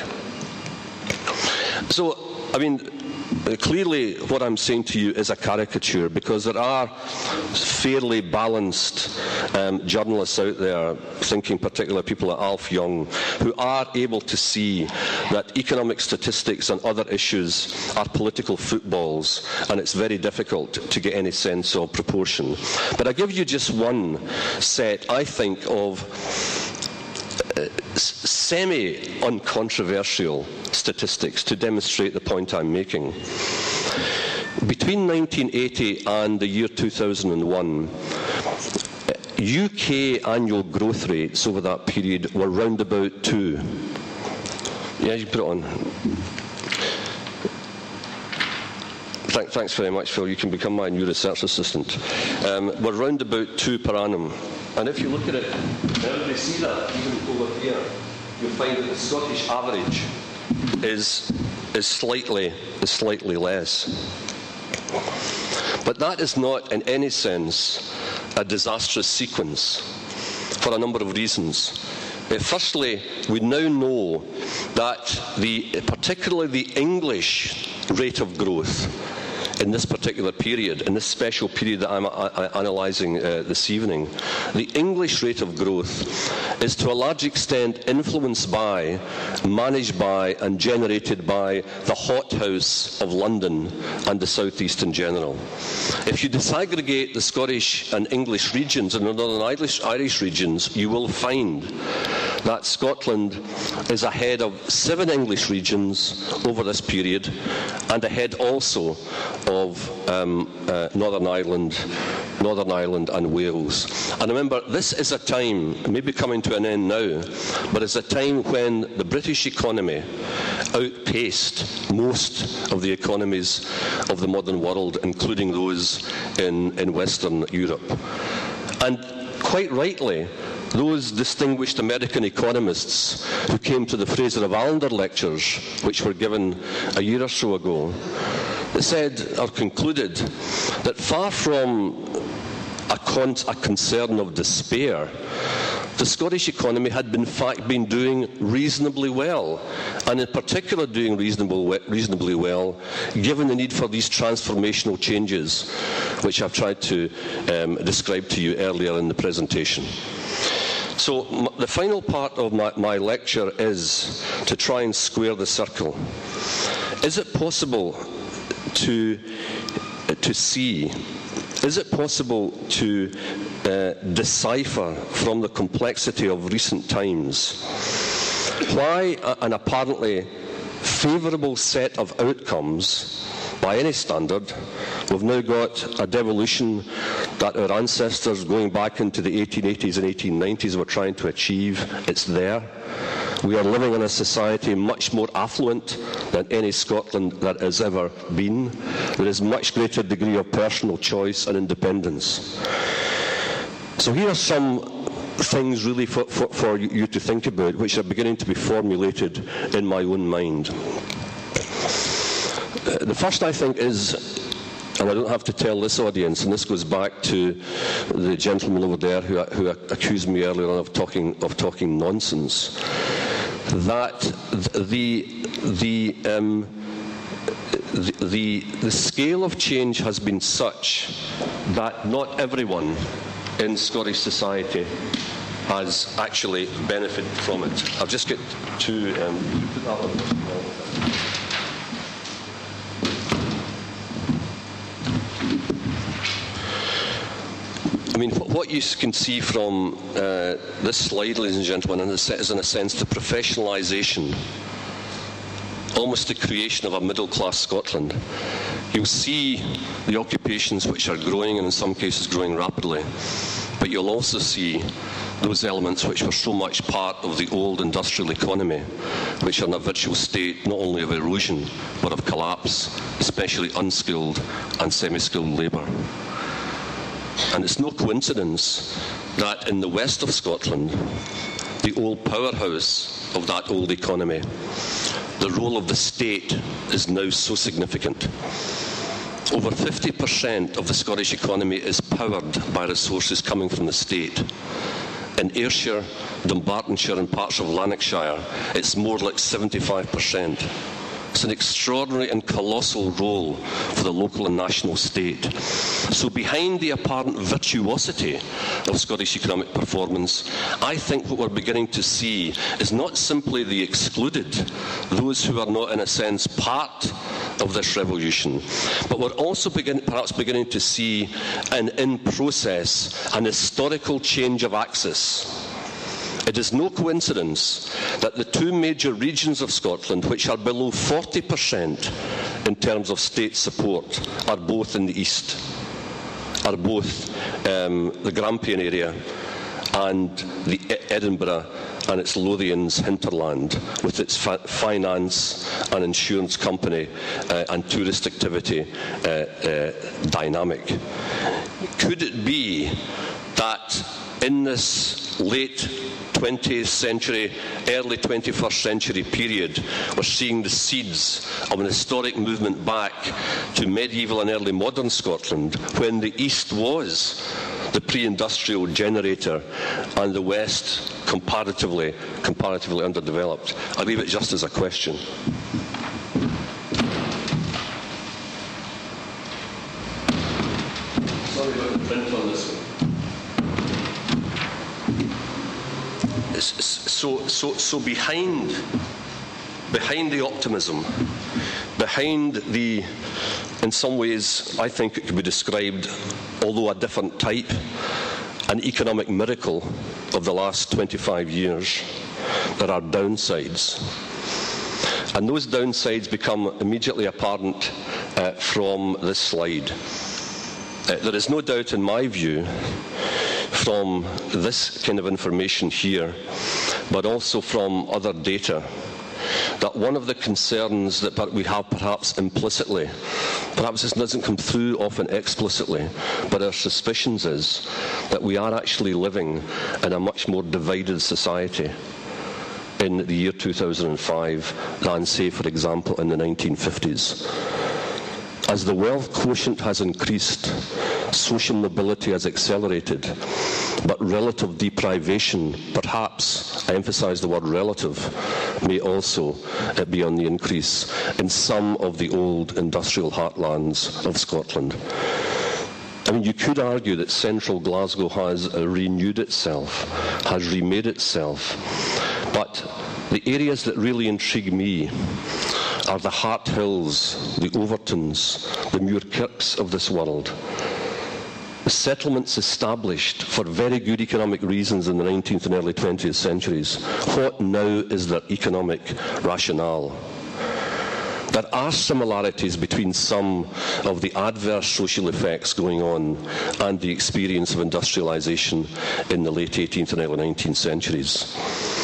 So, I mean, clearly what I'm saying to you is a caricature, because there are fairly balanced journalists out there, thinking particularly people like Alf Young, who are able to see that economic statistics and other issues are political footballs, and it's very difficult to get any sense of proportion. But I give you just one set, I think, of semi-uncontroversial statistics to demonstrate the point I'm making. Between 1980 and the year 2001, UK annual growth rates over that period were round about 2. Yeah, you put it on. Thanks very much, Phil. You can become my new research assistant. We're round about 2 per annum. And if you look at it, everybody see that, even over here, you'll find that the Scottish average is slightly less. But that is not in any sense a disastrous sequence for a number of reasons. Firstly, we now know that particularly the English rate of growth in this particular period, in this special period that I'm analysing this evening, the English rate of growth is to a large extent influenced by, managed by, and generated by the hothouse of London and the South East in general. If you disaggregate the Scottish and English regions and the Northern Irish regions, you will find that Scotland is ahead of 7 English regions over this period, and ahead also of Northern Ireland and Wales. And remember, this is a time, maybe coming to an end now, but it's a time when the British economy outpaced most of the economies of the modern world, including those in Western Europe. And quite rightly, those distinguished American economists who came to the Fraser of Allender lectures, which were given a year or so ago, said or concluded that far from a concern of despair, the Scottish economy had in fact been doing reasonably well, and in particular doing reasonably well given the need for these transformational changes which I've tried to describe to you earlier in the presentation. So the final part of my lecture is to try and square the circle. Is it possible to see, is it possible to decipher from the complexity of recent times why an apparently favourable set of outcomes by any standard, we've now got a devolution that our ancestors going back into the 1880s and 1890s were trying to achieve. It's there. We are living in a society much more affluent than any Scotland that has ever been. There is much greater degree of personal choice and independence. So here are some things really for you to think about, which are beginning to be formulated in my own mind. The first, I think, is, and I don't have to tell this audience, and this goes back to the gentleman over there who accused me earlier on of talking nonsense, that the scale of change has been such that not everyone in Scottish society has actually benefited from it. I'll just get to put that one. I mean, what you can see from this slide, ladies and gentlemen, is in a sense the professionalisation, almost the creation of a middle-class Scotland. You'll see the occupations which are growing, and in some cases growing rapidly, but you'll also see those elements which were so much part of the old industrial economy, which are in a virtual state not only of erosion, but of collapse, especially unskilled and semi-skilled labour. And it's no coincidence that in the west of Scotland, the old powerhouse of that old economy, the role of the state is now so significant. Over 50% of the Scottish economy is powered by resources coming from the state. In Ayrshire, Dumbartonshire and parts of Lanarkshire, it's more like 75%. It's an extraordinary and colossal role for the local and national state. So behind the apparent virtuosity of Scottish economic performance, I think what we're beginning to see is not simply the excluded, those who are not in a sense part of this revolution, but we're also perhaps beginning to see in process an historical change of axis. It is no coincidence that the two major regions of Scotland, which are below 40% in terms of state support, are both in the east, are both the Grampian area and the Edinburgh and its Lothians hinterland, with its finance and insurance company and tourist activity dynamic. Could it be that in this late 20th century, early 21st century period, we're seeing the seeds of an historic movement back to medieval and early modern Scotland, when the East was the pre-industrial generator and the West comparatively underdeveloped? I leave it just as a question. Sorry about the print on this one. So behind the optimism, behind the, in some ways, I think it could be described, although a different type, an economic miracle of the last 25 years, there are downsides. And those downsides become immediately apparent from this slide. There is no doubt, in my view, from this kind of information here, but also from other data, that one of the concerns that we have perhaps implicitly, perhaps this doesn't come through often explicitly, but our suspicions is that we are actually living in a much more divided society in the year 2005 than, say, for example, in the 1950s. As the wealth quotient has increased, social mobility has accelerated, but relative deprivation, perhaps, I emphasise the word relative, may also be on the increase in some of the old industrial heartlands of Scotland. I mean, you could argue that central Glasgow has renewed itself, has remade itself, but the areas that really intrigue me are the Hart Hills, the Overtons, the Muirkirks of this world. The settlements established for very good economic reasons in the 19th and early 20th centuries. What now is their economic rationale? There are similarities between some of the adverse social effects going on and the experience of industrialisation in the late 18th and early 19th centuries.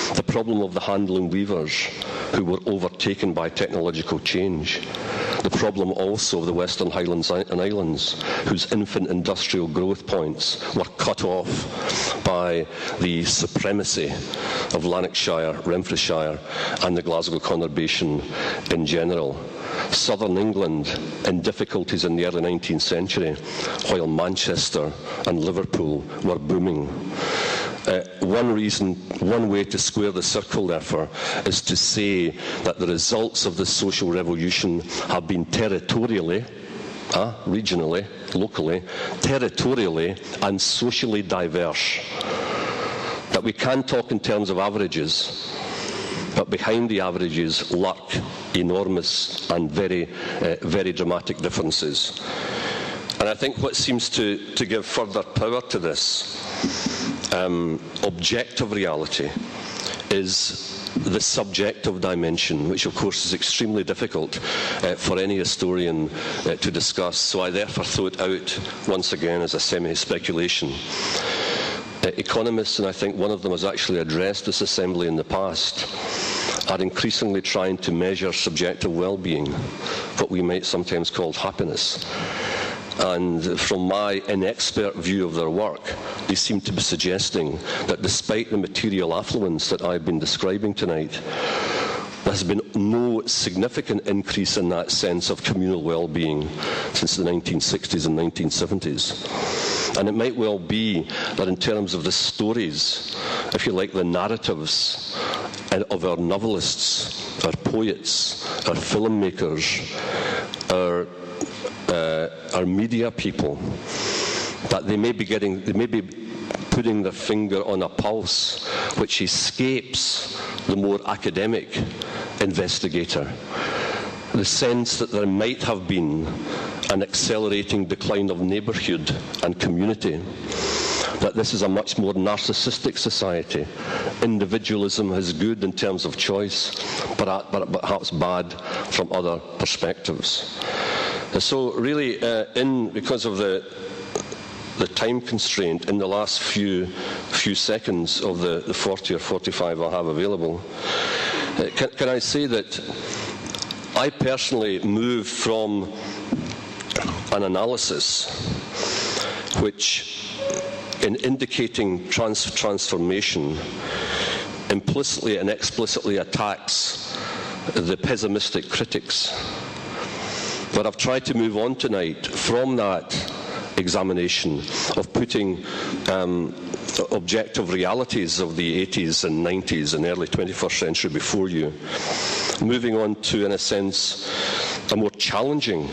the problem of the handloom weavers who were overtaken by technological change, the problem also of the Western Highlands and Islands, whose infant industrial growth points were cut off by the supremacy of Lanarkshire, Renfrewshire, and the Glasgow conurbation in general. Southern England in difficulties in the early 19th century, while Manchester and Liverpool were booming. One way to square the circle, therefore, is to say that the results of the social revolution have been territorially, regionally, locally, territorially and socially diverse. That we can talk in terms of averages, but behind the averages lurk enormous and very dramatic differences. And I think what seems to give further power to this objective reality is the subjective dimension, which of course is extremely difficult for any historian to discuss. So I therefore throw it out once again as a semi-speculation. Economists, and I think one of them has actually addressed this assembly in the past, are increasingly trying to measure subjective well-being, what we might sometimes call happiness. And from my inexpert view of their work, they seem to be suggesting that despite the material affluence that I've been describing tonight, there has been no significant increase in that sense of communal well-being since the 1960s and 1970s. And it might well be that in terms of the stories, if you like, the narratives of our novelists, our poets, our filmmakers, our media people, that they may be putting their finger on a pulse which escapes the more academic investigator. The sense that there might have been an accelerating decline of neighbourhood and community, that this is a much more narcissistic society. Individualism is good in terms of choice, but perhaps bad from other perspectives. So really, because of the time constraint in the last few seconds of the 40 or 45 I have available, can I say that I personally move from an analysis which, in indicating transformation, implicitly and explicitly attacks the pessimistic critics. But I've tried to move on tonight from that examination of putting objective realities of the 80s and 90s and early 21st century before you, moving on to, in a sense, a more challenging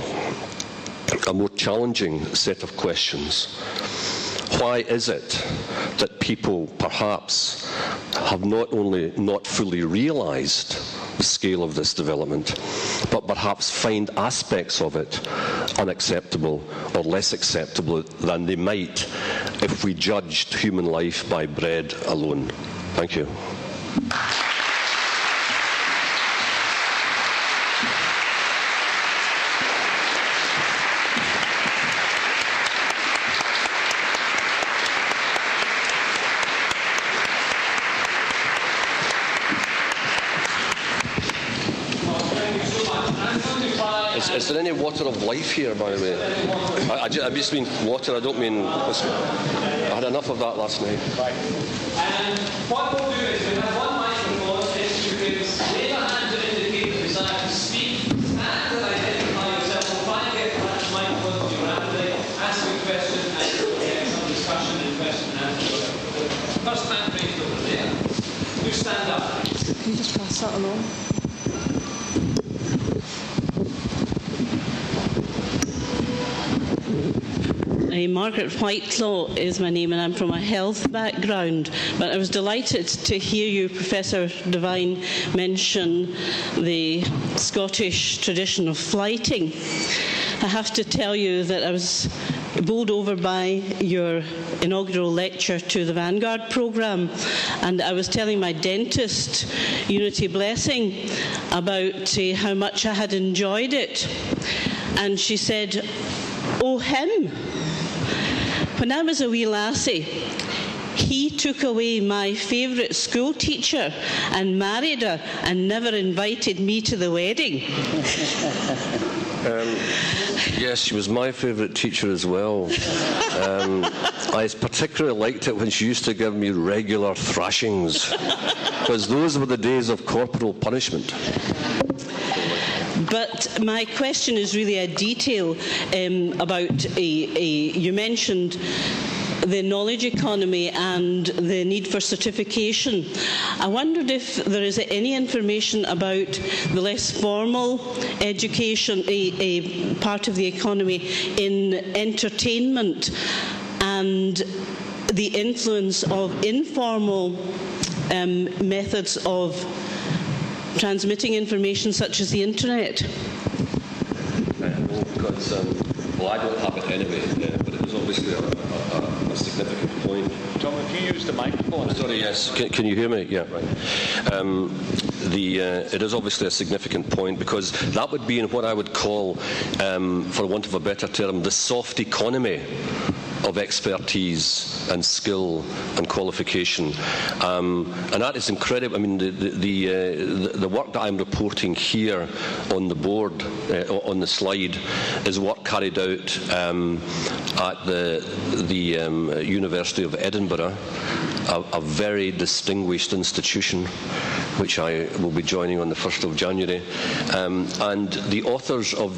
set of questions. Why is it that people perhaps have not only not fully realized the scale of this development, but perhaps find aspects of it unacceptable or less acceptable than they might if we judged human life by bread alone? Thank you. Is there any water of life here, by the way? I just mean water, I don't mean... I had enough of that last night. Right. And what we'll do is we have one microphone. If you could wave a hand to indicate the desire to speak and to identify yourself, we'll try and get the microphone to you rapidly, ask you a question, and we'll get some discussion and question and answer. First hand raised over there. You stand up. Can you just pass that along? Margaret Whitelaw is my name, and I'm from a health background, but I was delighted to hear you, Professor Devine, mention the Scottish tradition of flighting. I have to tell you that I was bowled over by your inaugural lecture to the Vanguard programme, and I was telling my dentist, Unity Blessing, about how much I had enjoyed it, and she said, "Oh, him. When I was a wee lassie, he took away my favourite school teacher and married her and never invited me to the wedding. Yes, she was my favourite teacher as well. I particularly liked it when she used to give me regular thrashings, because those were the days of corporal punishment. But my question is really a detail about you mentioned the knowledge economy and the need for certification. I wondered if there is any information about the less formal education, a part of the economy in entertainment, and the influence of informal methods of transmitting information such as the internet. Because, well, I don't have it anyway, but it was obviously a significant point. Tom, if you use the microphone. Sorry, yes. Can you hear me? Yeah, right. It is obviously a significant point, because that would be in what I would call, for want of a better term, the soft economy of expertise and skill and qualification, and that is incredible. I mean, the work that I'm reporting here on the board, on the slide, is work carried out at the University of Edinburgh, a very distinguished institution, which I will be joining on the 1st of January, and the authors of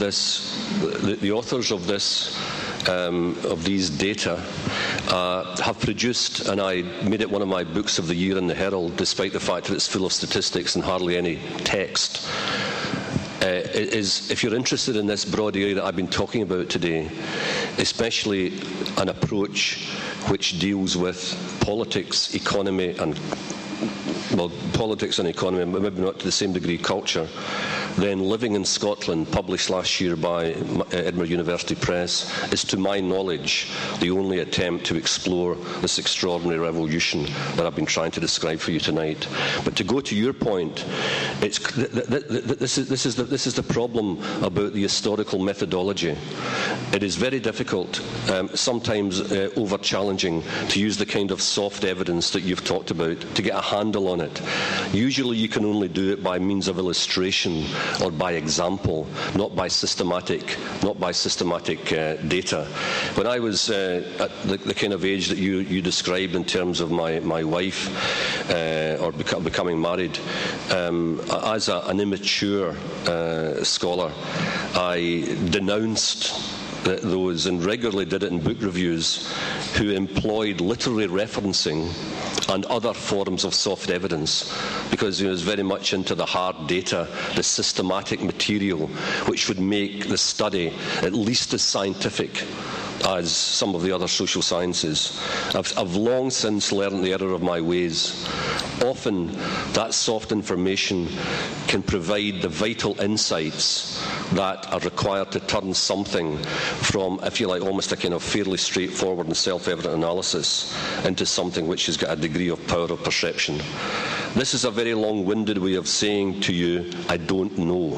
these data have produced, and I made it one of my books of the year in the Herald, despite the fact that it's full of statistics and hardly any text. If you're interested in this broad area that I've been talking about today, especially an approach which deals with politics, economy, and politics and economy, but maybe not to the same degree culture, then Living in Scotland, published last year by Edinburgh University Press, is, to my knowledge, the only attempt to explore this extraordinary revolution that I've been trying to describe for you tonight. But to go to your point, this is the problem about the historical methodology. It is very difficult, sometimes over-challenging, to use the kind of soft evidence that you've talked about to get a handle on it. Usually you can only do it by means of illustration or by example, not by systematic data. When I was at the kind of age that you described in terms of my wife or becoming married, as an immature scholar, I denounced those, and regularly did it in book reviews, who employed literary referencing and other forms of soft evidence, because he was very much into the hard data, the systematic material, which would make the study at least as scientific as some of the other social sciences. I've long since learned the error of my ways. Often that soft information can provide the vital insights that are required to turn something from, if you like, almost a kind of fairly straightforward and self-evident analysis into something which has got a degree of power of perception. This is a very long-winded way of saying to you, I don't know.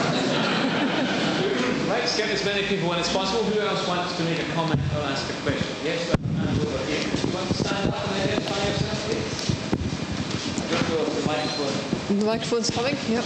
Let's get as many people in as possible. Who else wants to make a comment or ask a question? Yes, sir. Over here. Do you want to stand up and identify yourself, please? I don't know if the microphone. The microphone's coming, yep.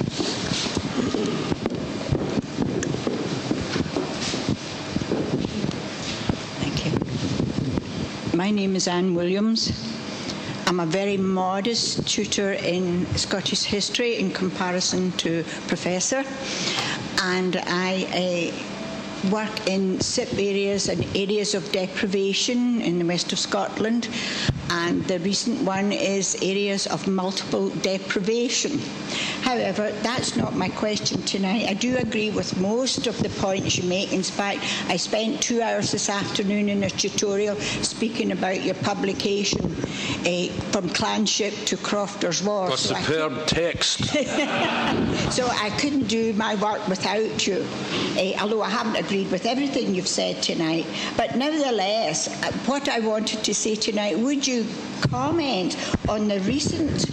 Thank you. My name is Anne Williams. I'm a very modest tutor in Scottish history in comparison to Professor, and I work in SIP areas and areas of deprivation in the west of Scotland, and the recent one is areas of multiple deprivation. However, that's not my question tonight. I do agree with most of the points you make. In fact, I spent 2 hours this afternoon in a tutorial speaking about your publication, From Clanship to Crofter's War. A superb text. So I couldn't do my work without you, although I haven't agreed with everything you've said tonight. But nevertheless, what I wanted to say tonight, would you comment on the recent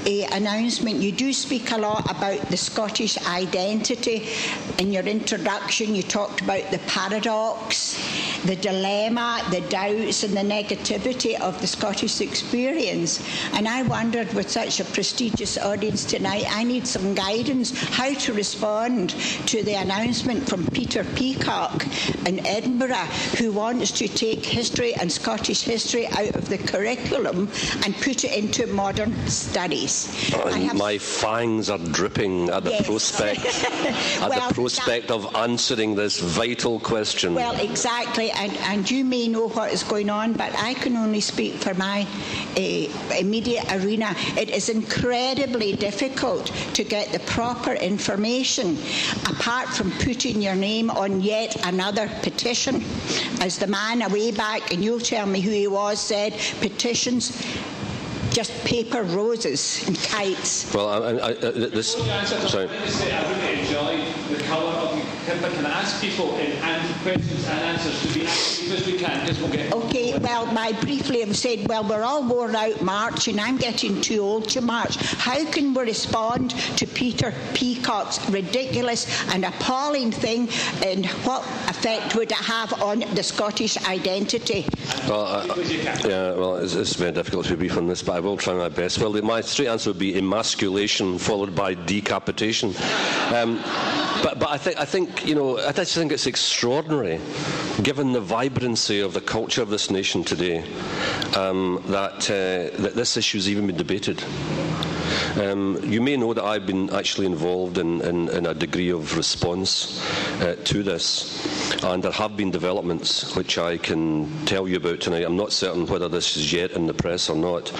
announcement, you do speak a lot about the Scottish identity. In your introduction, you talked about the paradox, the dilemma, the doubts and the negativity of the Scottish experience. And I wondered, with such a prestigious audience tonight, I need some guidance how to respond to the announcement from Peter Peacock in Edinburgh, who wants to take history and Scottish history out of the curriculum and put it into modern studies. My fangs are dripping at the prospect of answering this vital question. Well, exactly, and you may know what is going on, but I can only speak for my immediate arena. It is incredibly difficult to get the proper information, apart from putting your name on yet another petition. As the man away back, and you'll tell me who he was, said, petitions just paper roses and kites. Well, Sorry. I really enjoy the colour of you. Can I ask people in questions and answers to be as brief as we can? Just we'll get Okay, well, I briefly have said, well, we're all worn out marching. I'm getting too old to march. How can we respond to Peter Peacock's ridiculous and appalling thing, and what effect would it have on the Scottish identity? Well, it's very difficult to be brief on this, but I will try my best. Well, my straight answer would be emasculation followed by decapitation. But I think I just think it's extraordinary, given the vibrancy of the culture of this nation today, that this issue has even been debated. You may know that I've been actually involved in a degree of response to this, and there have been developments which I can tell you about tonight. I'm not certain whether this is yet in the press or not.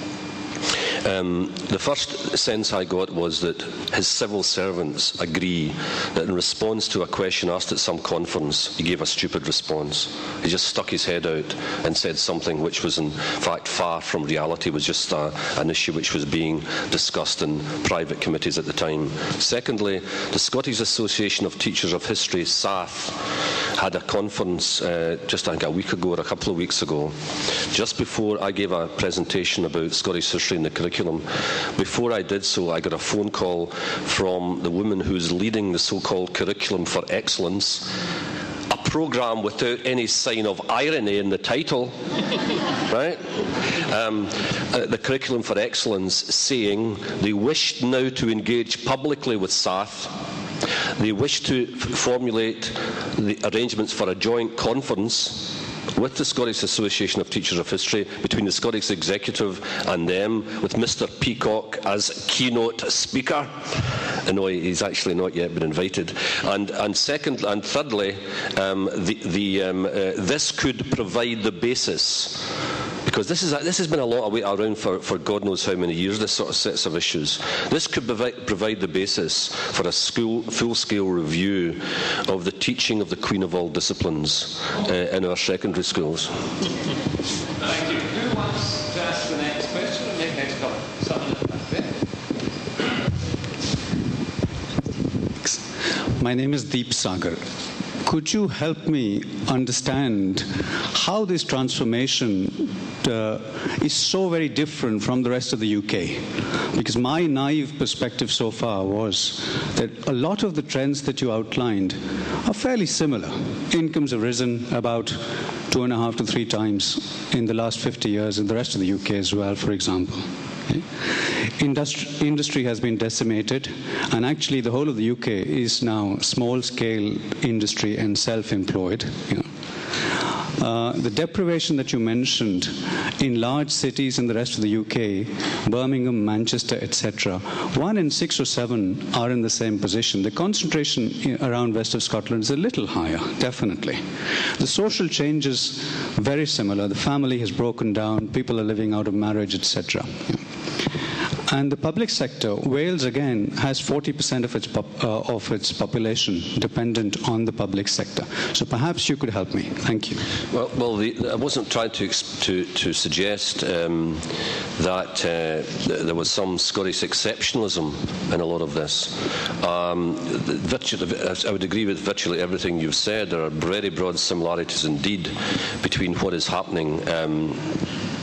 The first sense I got was that his civil servants agree that in response to a question asked at some conference, he gave a stupid response. He just stuck his head out and said something which was in fact far from reality, was just an issue which was being discussed in private committees at the time. Secondly, the Scottish Association of Teachers of History, SATH, had a conference just I think a week ago or a couple of weeks ago, just before I gave a presentation about Scottish history in the curriculum. Before I did so, I got a phone call from the woman who's leading the so-called Curriculum for Excellence, a programme without any sign of irony in the title, right? The Curriculum for Excellence saying they wished now to engage publicly with SATH. They wish to formulate the arrangements for a joint conference with the Scottish Association of Teachers of History, between the Scottish Executive and them, with Mr. Peacock as keynote speaker. No, he's actually not yet been invited. And thirdly, this could provide the basis. Because this has been a lot of way around for God knows how many years, this sort of sets of issues. This could provide the basis for a full-scale review of the teaching of the Queen of all disciplines in our secondary schools. Thank you. Who wants to ask the next question? Next comment. Someone at the back. My name is Deep Sagar. Could you help me understand how this transformation is so very different from the rest of the UK? Because my naive perspective so far was that a lot of the trends that you outlined are fairly similar. Incomes have risen about 2.5 to 3 times in the last 50 years in the rest of the UK as well, for example. Industry has been decimated, and actually the whole of the UK is now small-scale industry and self-employed. The deprivation that you mentioned in large cities in the rest of the UK, Birmingham, Manchester, etc., 1 in 6 or 7 are in the same position. The concentration around west of Scotland is a little higher, definitely. The social change is very similar. The family has broken down, people are living out of marriage, etc. And the public sector, Wales again has 40% of its population dependent on the public sector. So perhaps you could help me. Thank you. Well, I wasn't trying to suggest that there was some Scottish exceptionalism in a lot of this. I would agree with virtually everything you've said. There are very broad similarities indeed between what is happening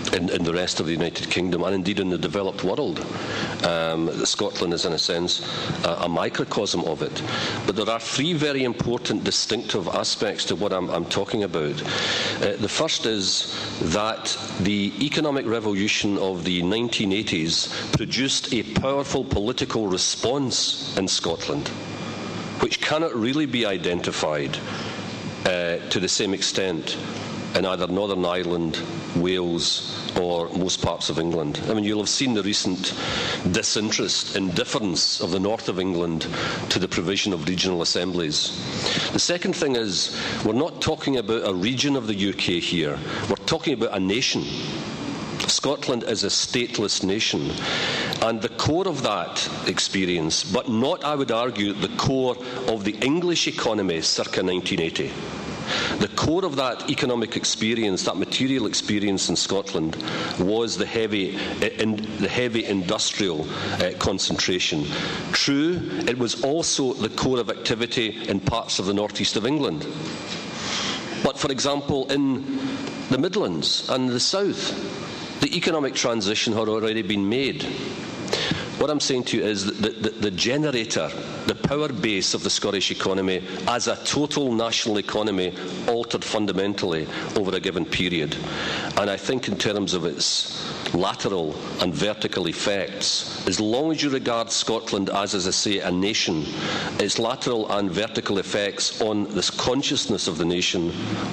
in the rest of the United Kingdom, and indeed in the developed world. Scotland is, in a sense, a microcosm of it. But there are three very important distinctive aspects to what I'm talking about. The first is that the economic revolution of the 1980s produced a powerful political response in Scotland, which cannot really be identified to the same extent in either Northern Ireland, Wales, or most parts of England. I mean, you'll have seen the recent disinterest, indifference of the north of England to the provision of regional assemblies. The second thing is, we're not talking about a region of the UK here. We're talking about a nation. Scotland is a stateless nation. And the core of that experience, but not, I would argue, the core of the English economy circa 1980, the core of that economic experience, that material experience in Scotland, was the heavy industrial concentration. True, it was also the core of activity in parts of the northeast of England. But, for example, in the Midlands and the south, the economic transition had already been made. What I'm saying to you is that the generator, the power base of the Scottish economy as a total national economy altered fundamentally over a given period. And I think in terms of its lateral and vertical effects, as long as you regard Scotland as I say, a nation, its lateral and vertical effects on this consciousness of the nation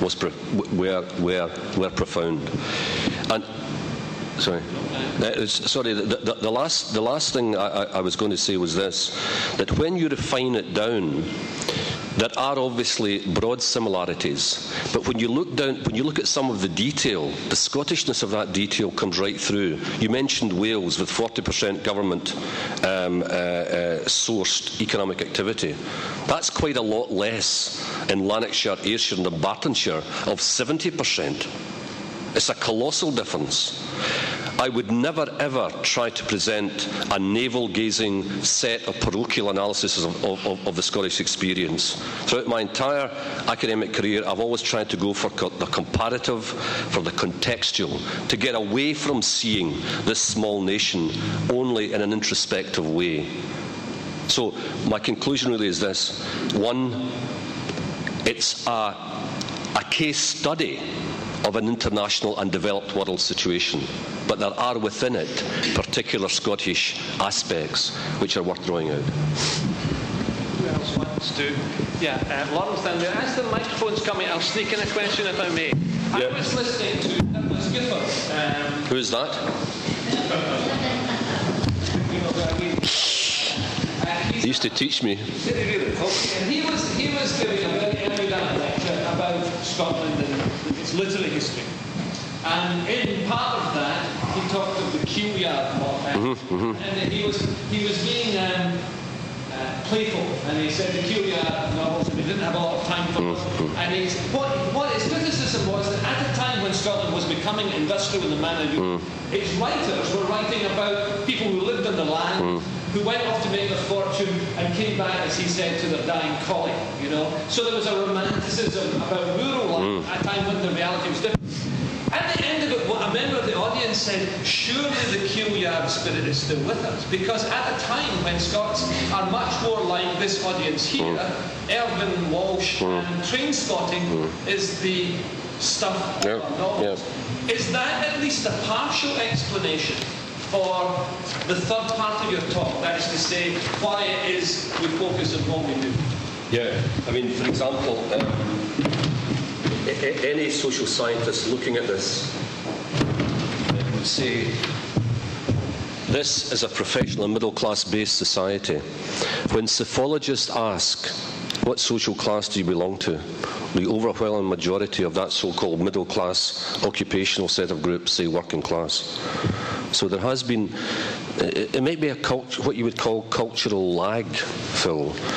were profound. And sorry. The last thing I was going to say was this, that when you refine it down, there are obviously broad similarities, but when you look at some of the detail, the Scottishness of that detail comes right through. You mentioned Wales with 40% government sourced economic activity. That's quite a lot less in Lanarkshire, Ayrshire and Bartonshire of 70%. It's a colossal difference. I would never ever try to present a navel-gazing set of parochial analysis of the Scottish experience. Throughout my entire academic career, I've always tried to go for the comparative, for the contextual, to get away from seeing this small nation only in an introspective way. So my conclusion really is this. One, it's a case study of an international and developed world situation, but there are within it particular Scottish aspects which are worth drawing out. Who else wants to? Yeah, Lawrence down there. As the microphone's coming, I'll sneak in a question if I may. I was listening to Nicholas Gifford. Who is that? He used to teach me. He was giving a very erudite lecture about Scotland and its literary history. And in part of that, he talked of the Keel-Yard model. And he was being playful, and he said the Keel-Yard novels, and he didn't have a lot of time for them. And what his criticism was that at a time when Scotland was becoming industrial in the manner its writers were writing about people who lived on the land, who went off to make their fortune and came back, as he said, to their dying collie, you know. So there was a romanticism about rural life at a time when the reality was different. At the end of it, a member of the audience said, surely the Keel-Yard spirit is still with us, because at a time when Scots are much more like this audience here, Irvine, Walsh and train spotting is the stuff of our novels. Is that at least a partial explanation for the third part of your talk, that is to say, why it is we focus on what we do? Yeah, I mean, for example, any social scientist looking at this would say this is a professional and middle-class based society. When psephologists ask, what social class do you belong to? The overwhelming majority of that so-called middle-class occupational set of groups say working class. So there has been, it may be what you would call cultural lag, Phil,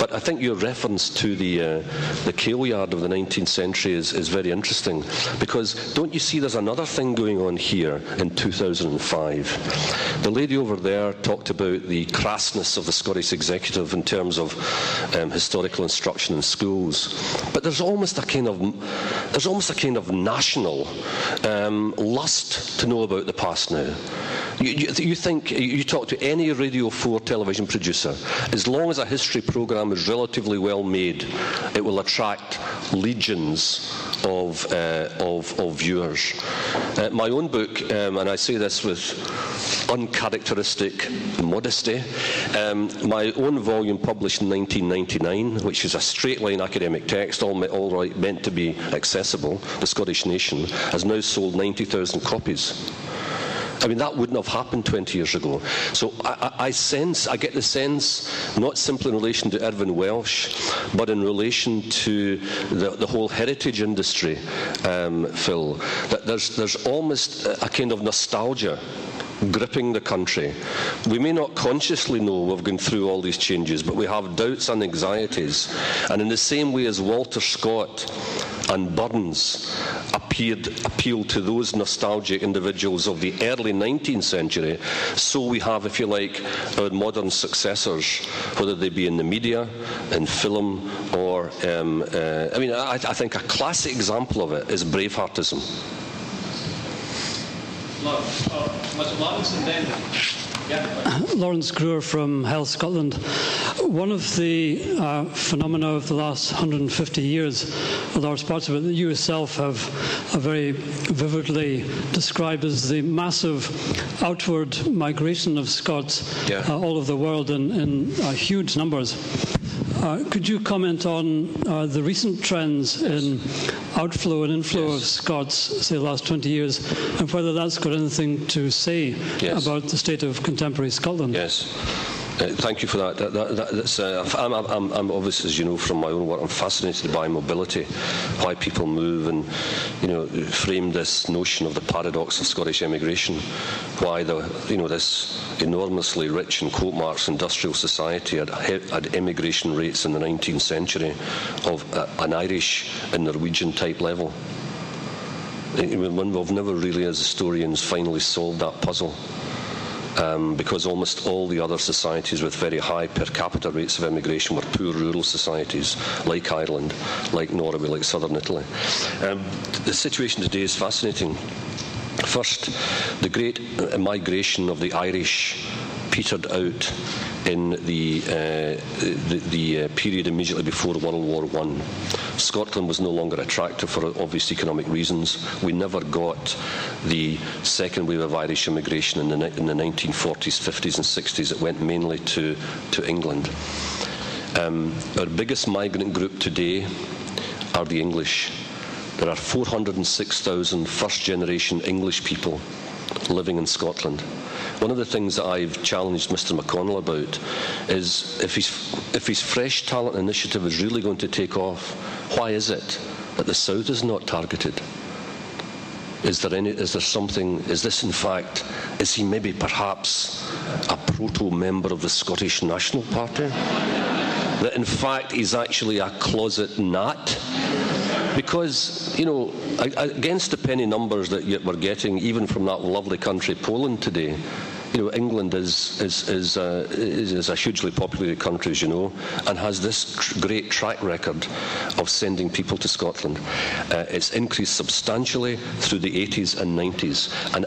But I think your reference to the Kale Yard of the 19th century is very interesting, because don't you see there's another thing going on here in 2005? The lady over there talked about the crassness of the Scottish Executive in terms of historical instruction in schools, but there's almost a kind of national lust to know about the past now. You talk to any Radio 4 television producer, as long as a history programme is relatively well made, it will attract legions of viewers. My own book, and I say this with uncharacteristic modesty, my own volume published in 1999, which is a straight-line academic text, all right, meant to be accessible, The Scottish Nation, has now sold 90,000 copies. I mean, that wouldn't have happened 20 years ago. So I get the sense, not simply in relation to Irvine Welsh, but in relation to the whole heritage industry, Phil, that there's almost a kind of nostalgia gripping the country. We may not consciously know we've gone through all these changes, but we have doubts and anxieties. And in the same way as Walter Scott and Burns appealed to those nostalgic individuals of the early 19th century, so we have, if you like, our modern successors, whether they be in the media, in film, or I think a classic example of it is Braveheartism. Lawrence Greer from Health Scotland. One of the phenomena of the last 150 years, large parts of it, that you yourself have very vividly described as the massive outward migration of Scots all over the world in huge numbers. Could you comment on the recent trends in outflow and inflow of Scots, say, the last 20 years, and whether that's got anything to say about the state of contemporary Scotland? Yes. Thank you for that. I'm obviously, as you know from my own work, I'm fascinated by mobility, why people move, and frame this notion of the paradox of Scottish emigration, why this enormously rich in quote marks industrial society had emigration rates in the 19th century of an Irish and Norwegian type level. We've never really, as historians, finally solved that puzzle. Because almost all the other societies with very high per capita rates of emigration were poor rural societies, like Ireland, like Norway, like southern Italy. The situation today is fascinating. First, the great migration of the Irish petered out in the period immediately before World War I. Scotland was no longer attractive for obvious economic reasons. We never got the second wave of Irish immigration in the 1940s, 50s and 60s. It went mainly to England. Our biggest migrant group today are the English. There are 406,000 first-generation English people living in Scotland. One of the things that I've challenged Mr McConnell about is if his Fresh Talent initiative is really going to take off, why is it that the South is not targeted? Is this in fact, is he maybe perhaps a proto-member of the Scottish National Party? That in fact he's actually a closet Nat? Because, against the penny numbers that we're getting, even from that lovely country, Poland, today, England is a hugely populated country, as you know, and has this great track record of sending people to Scotland. It's increased substantially through the 80s and 90s, and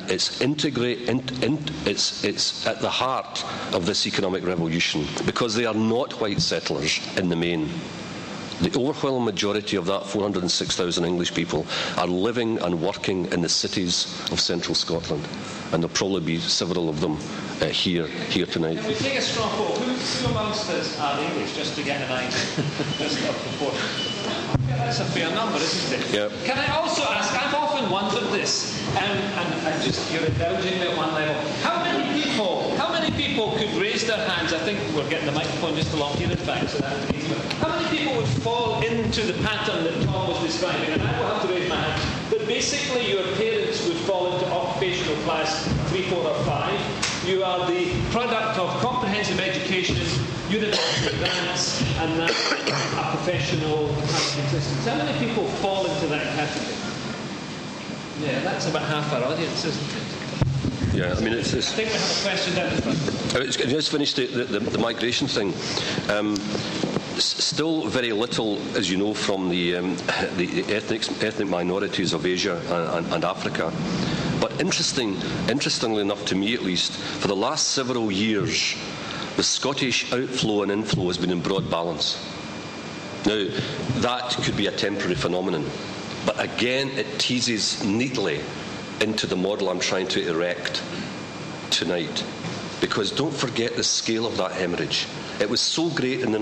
it's at the heart of this economic revolution, because they are not white settlers in the main. The overwhelming majority of that 406,000 English people are living and working in the cities of central Scotland, and there'll probably be several of them here tonight. Can we take a straw poll? Who amongst us are English, just to get an idea? Just up proportion. Yeah, that's a fair number, isn't it? Yeah. Can I also ask, I've often wondered this, and you're indulging me at one level. How many people could raise their hands? I think we're getting the microphone just along here, in fact, so that's easy. How many people would fall into the pattern that Tom was describing? And I will have to raise my hand. But basically, your parents would fall into occupational class 3, 4 or 5. You are the product of comprehensive education university grants and now a professional accounting existence. How many people fall into that category? Yeah, that's about half our audience, isn't it? Yeah, I mean, I think we have a question down the front. I just finished the migration thing. Still very little, as you know, from the ethnic minorities of Asia and Africa. But interestingly enough, to me at least, for the last several years, the Scottish outflow and inflow has been in broad balance. Now, that could be a temporary phenomenon, but again, it teases neatly into the model I'm trying to erect tonight. Because don't forget the scale of that hemorrhage. It was so great in the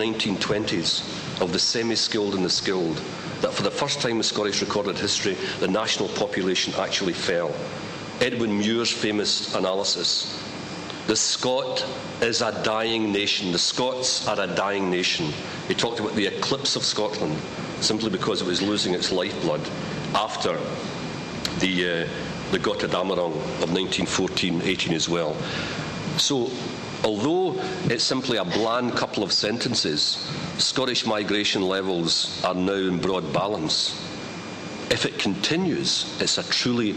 1920s of the semi-skilled and the skilled that for the first time in Scottish recorded history, the national population actually fell. Edwin Muir's famous analysis. The Scot is a dying nation. The Scots are a dying nation. He talked about the eclipse of Scotland simply because it was losing its lifeblood after the Gotterdammerung of 1914-18 as well. So, although it's simply a bland couple of sentences, Scottish migration levels are now in broad balance. If it continues, it's a truly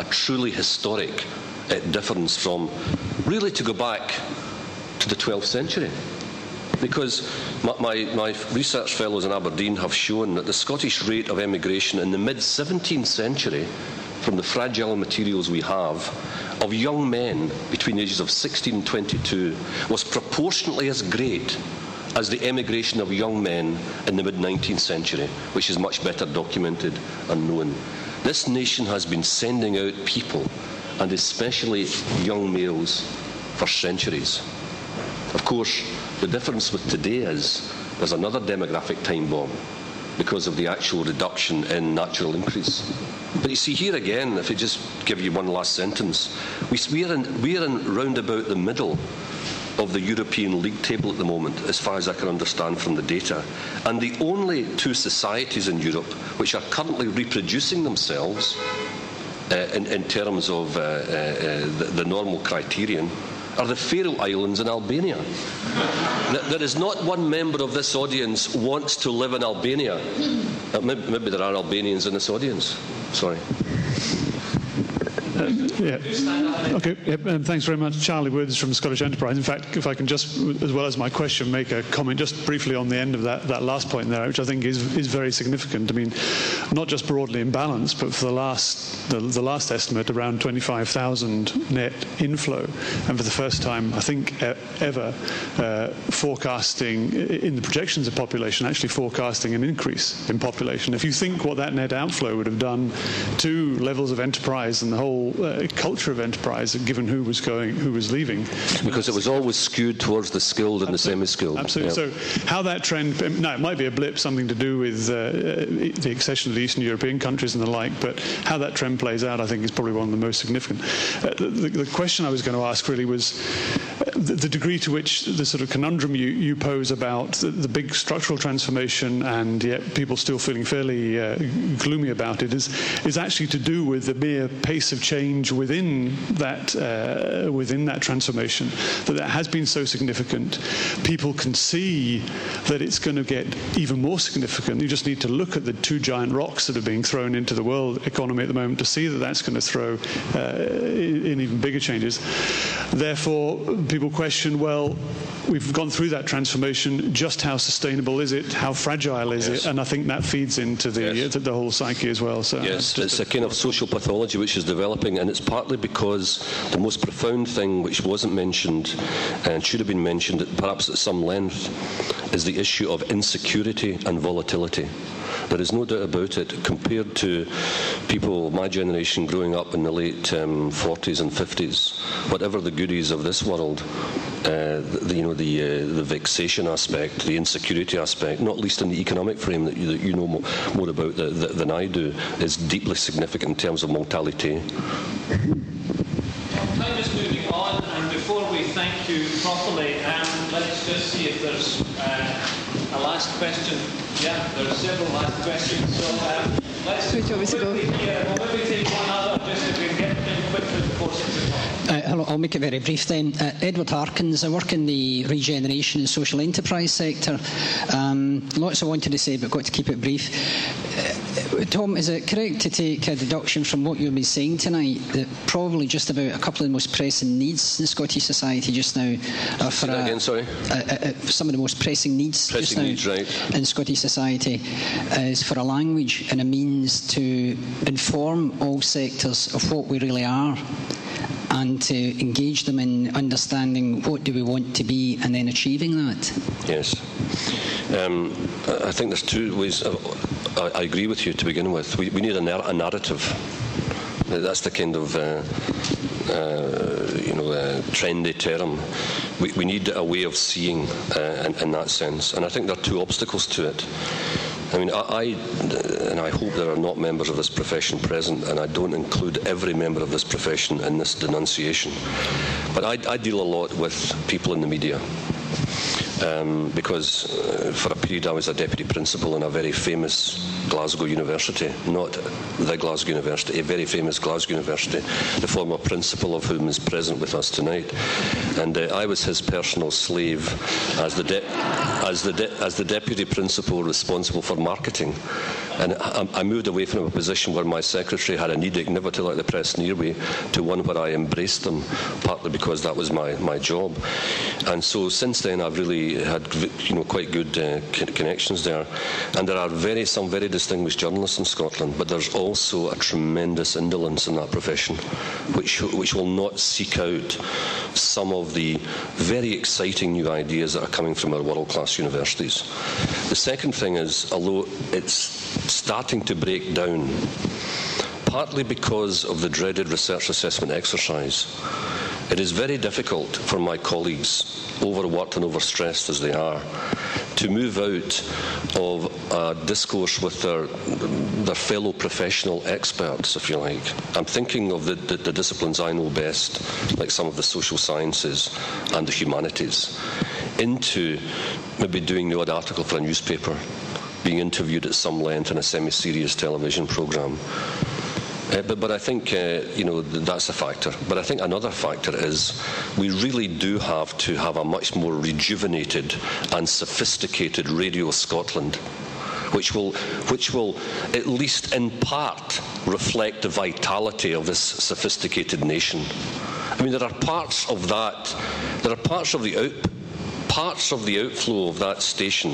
historic difference from, really, to go back to the 12th century. Because my research fellows in Aberdeen have shown that the Scottish rate of emigration in the mid-17th century, from the fragile materials we have, of young men between the ages of 16 and 22 was proportionately as great as the emigration of young men in the mid-19th century, which is much better documented and known. This nation has been sending out people, and especially young males, for centuries. Of course, the difference with today is there's another demographic time bomb because of the actual reduction in natural increase. But you see, here again, if I just give you one last sentence, we are in round about the middle of the European league table at the moment, as far as I can understand from the data. And the only two societies in Europe which are currently reproducing themselves in terms of the normal criterion are the Faroe Islands and Albania. There is not one member of this audience wants to live in Albania. Maybe there are Albanians in this audience. Sorry. Okay. Thanks very much, Charlie Woods from Scottish Enterprise. In fact, if I can just, as well as my question, make a comment just briefly on the end of that last point there, which I think is very significant. I mean, not just broadly imbalanced, but for the last estimate, around 25,000 net inflow, and for the first time, I think, ever, forecasting in the projections of population, actually forecasting an increase in population. If you think what that net outflow would have done to levels of enterprise and the whole culture of enterprise, given who was leaving. Because it was always skewed towards the skilled and the semi-skilled. Absolutely. Yep. So how that trend, now it might be a blip, something to do with the accession of the Eastern European countries and the like, but how that trend plays out, I think, is probably one of the most significant. The question I was going to ask really was the degree to which the sort of conundrum you pose about the big structural transformation and yet people still feeling fairly gloomy about it is actually to do with the mere pace of change within that transformation, that has been so significant. People can see that it's going to get even more significant. You just need to look at the two giant rocks that are being thrown into the world economy at the moment to see that that's going to throw in even bigger changes. Therefore, people question, well, we've gone through that transformation, just how sustainable is it? How fragile is it? And I think that feeds into the whole psyche as well. So yes, it's a kind of social pathology which is developing, and it's partly because the most profound thing which wasn't mentioned and should have been mentioned perhaps at some length is the issue of insecurity and volatility. There is no doubt about it, compared to people my generation growing up in the late 40s and 50s, whatever the goodies of this world, the vexation aspect, the insecurity aspect, not least in the economic frame that you know more about than I do, is deeply significant in terms of mortality. Time is moving on, and before we thank you properly, let's just see if there's a last question. Yeah, there are several last questions, so let's quickly here. We'll maybe take one other just if we can get quickly before 6 o'clock. Hello, I'll make it very brief then. Edward Harkins, I work in the regeneration and social enterprise sector. Lots I wanted to say, but got to keep it brief. Tom, is it correct to take a deduction from what you've been saying tonight that probably just about a couple of the most pressing needs in Scottish society just now are for some of the most pressing needs in Scottish society is for a language and a means to inform all sectors of what we really are and to engage them in understanding what do we want to be and then achieving that? Yes. I think there's two ways. I agree with you to begin with. We need a narrative. That's the kind of trendy term. We need a way of seeing in that sense. And I think there are two obstacles to it. I mean, I hope there are not members of this profession present, and I don't include every member of this profession in this denunciation. But I deal a lot with people in the media. Because for a period I was a deputy principal in a very famous Glasgow University, not the Glasgow University, a very famous Glasgow University, the former principal of whom is present with us tonight. And I was his personal slave as the deputy principal responsible for marketing. And I moved away from a position where my secretary had an edict never to let the press near me to one where I embraced them, partly because that was my job. And so since then I've really had quite good connections there. And there are some very distinguished journalists in Scotland, but there's also a tremendous indolence in that profession, which will not seek out some of the very exciting new ideas that are coming from our world-class universities. The second thing is, although it's starting to break down, partly because of the dreaded research assessment exercise, it is very difficult for my colleagues, overworked and overstressed as they are, to move out of a discourse with their fellow professional experts, if you like. I'm thinking of the disciplines I know best, like some of the social sciences and the humanities, into maybe doing the odd article for a newspaper, being interviewed at some length in a semi-serious television programme. But I think, that's a factor. But I think another factor is we really do have to have a much more rejuvenated and sophisticated Radio Scotland, which will at least in part reflect the vitality of this sophisticated nation. I mean, there are parts of that, parts of the outflow of that station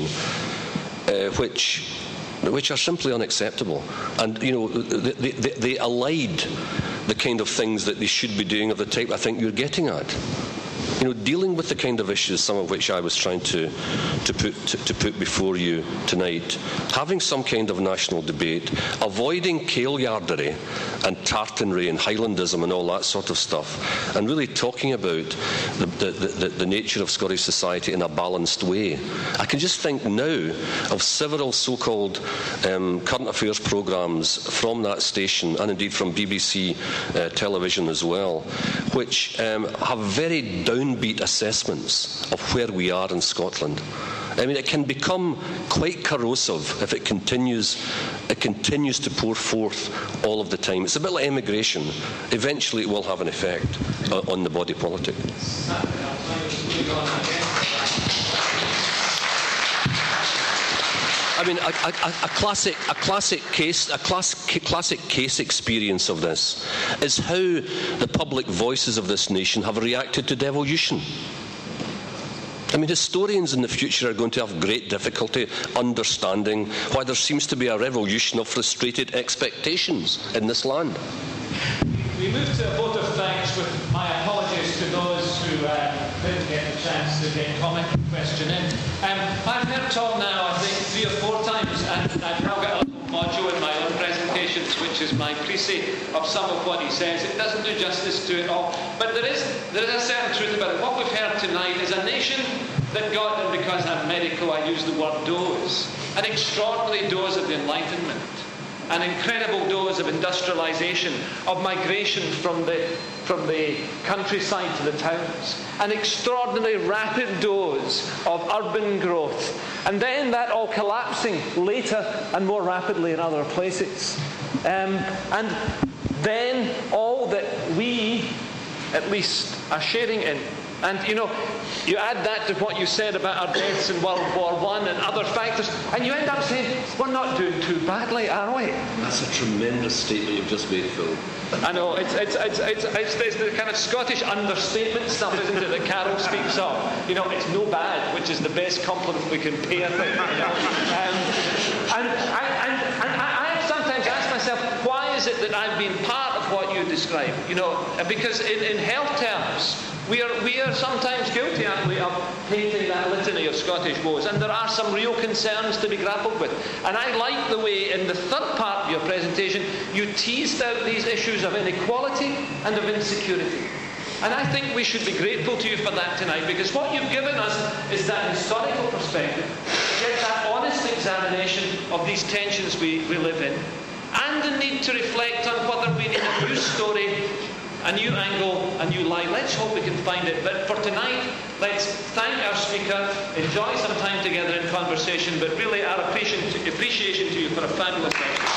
which are simply unacceptable. And, they allied the kind of things that they should be doing of the type I think you're getting at. Dealing with the kind of issues, some of which I was trying to put before you tonight, having some kind of national debate, avoiding Kailyardery and tartanry and Highlandism and all that sort of stuff, and really talking about the nature of Scottish society in a balanced way. I can just think now of several so-called current affairs programmes from that station, and indeed from BBC television as well, which have very downbeat assessments of where we are in Scotland. I mean, it can become quite corrosive if it continues to pour forth all of the time. It's a bit like emigration. Eventually it will have an effect on the body politic. I mean, a classic case experience of this is how the public voices of this nation have reacted to devolution. I mean, historians in the future are going to have great difficulty understanding why there seems to be a revolution of frustrated expectations in this land. We move to a vote of thanks with my apologies to those who didn't get a chance to get comment and question in. I've heard Tom now, I think, 3 or 4 times, and I've now got a little module in my own presentations, which is my précis of some of what he says. It doesn't do justice to it all, but there is a certain truth about it. What we've heard tonight is a nation that got, and because I'm medical, I use the word dose, an extraordinary dose of the Enlightenment. an incredible dose of industrialisation, of migration from the countryside to the towns, an extraordinarily rapid dose of urban growth, and then that all collapsing later and more rapidly in other places. And then all that we, at least, are sharing in. And, you know, you add that to what you said about our deaths in World War I and other factors, and you end up saying, we're not doing too badly, are we? That's a tremendous statement you've just made, Phil. I know, it's the kind of Scottish understatement stuff, isn't it, that Carol speaks of. You know, it's no bad, which is the best compliment we can pay, I think. You know? And I sometimes ask myself, why is it that I've been part of what you describe? You know, because in health terms, we are sometimes guilty, aren't we, of painting that litany of Scottish woes, and there are some real concerns to be grappled with. And I like the way, in the third part of your presentation, you teased out these issues of inequality and of insecurity. And I think we should be grateful to you for that tonight, because what you've given us is that historical perspective, yet that honest examination of these tensions we live in, and the need to reflect on whether we need a new story, a new angle, a new light. Let's hope we can find it. But for tonight, let's thank our speaker, enjoy some time together in conversation, but really our appreciation to you for a fabulous lecture.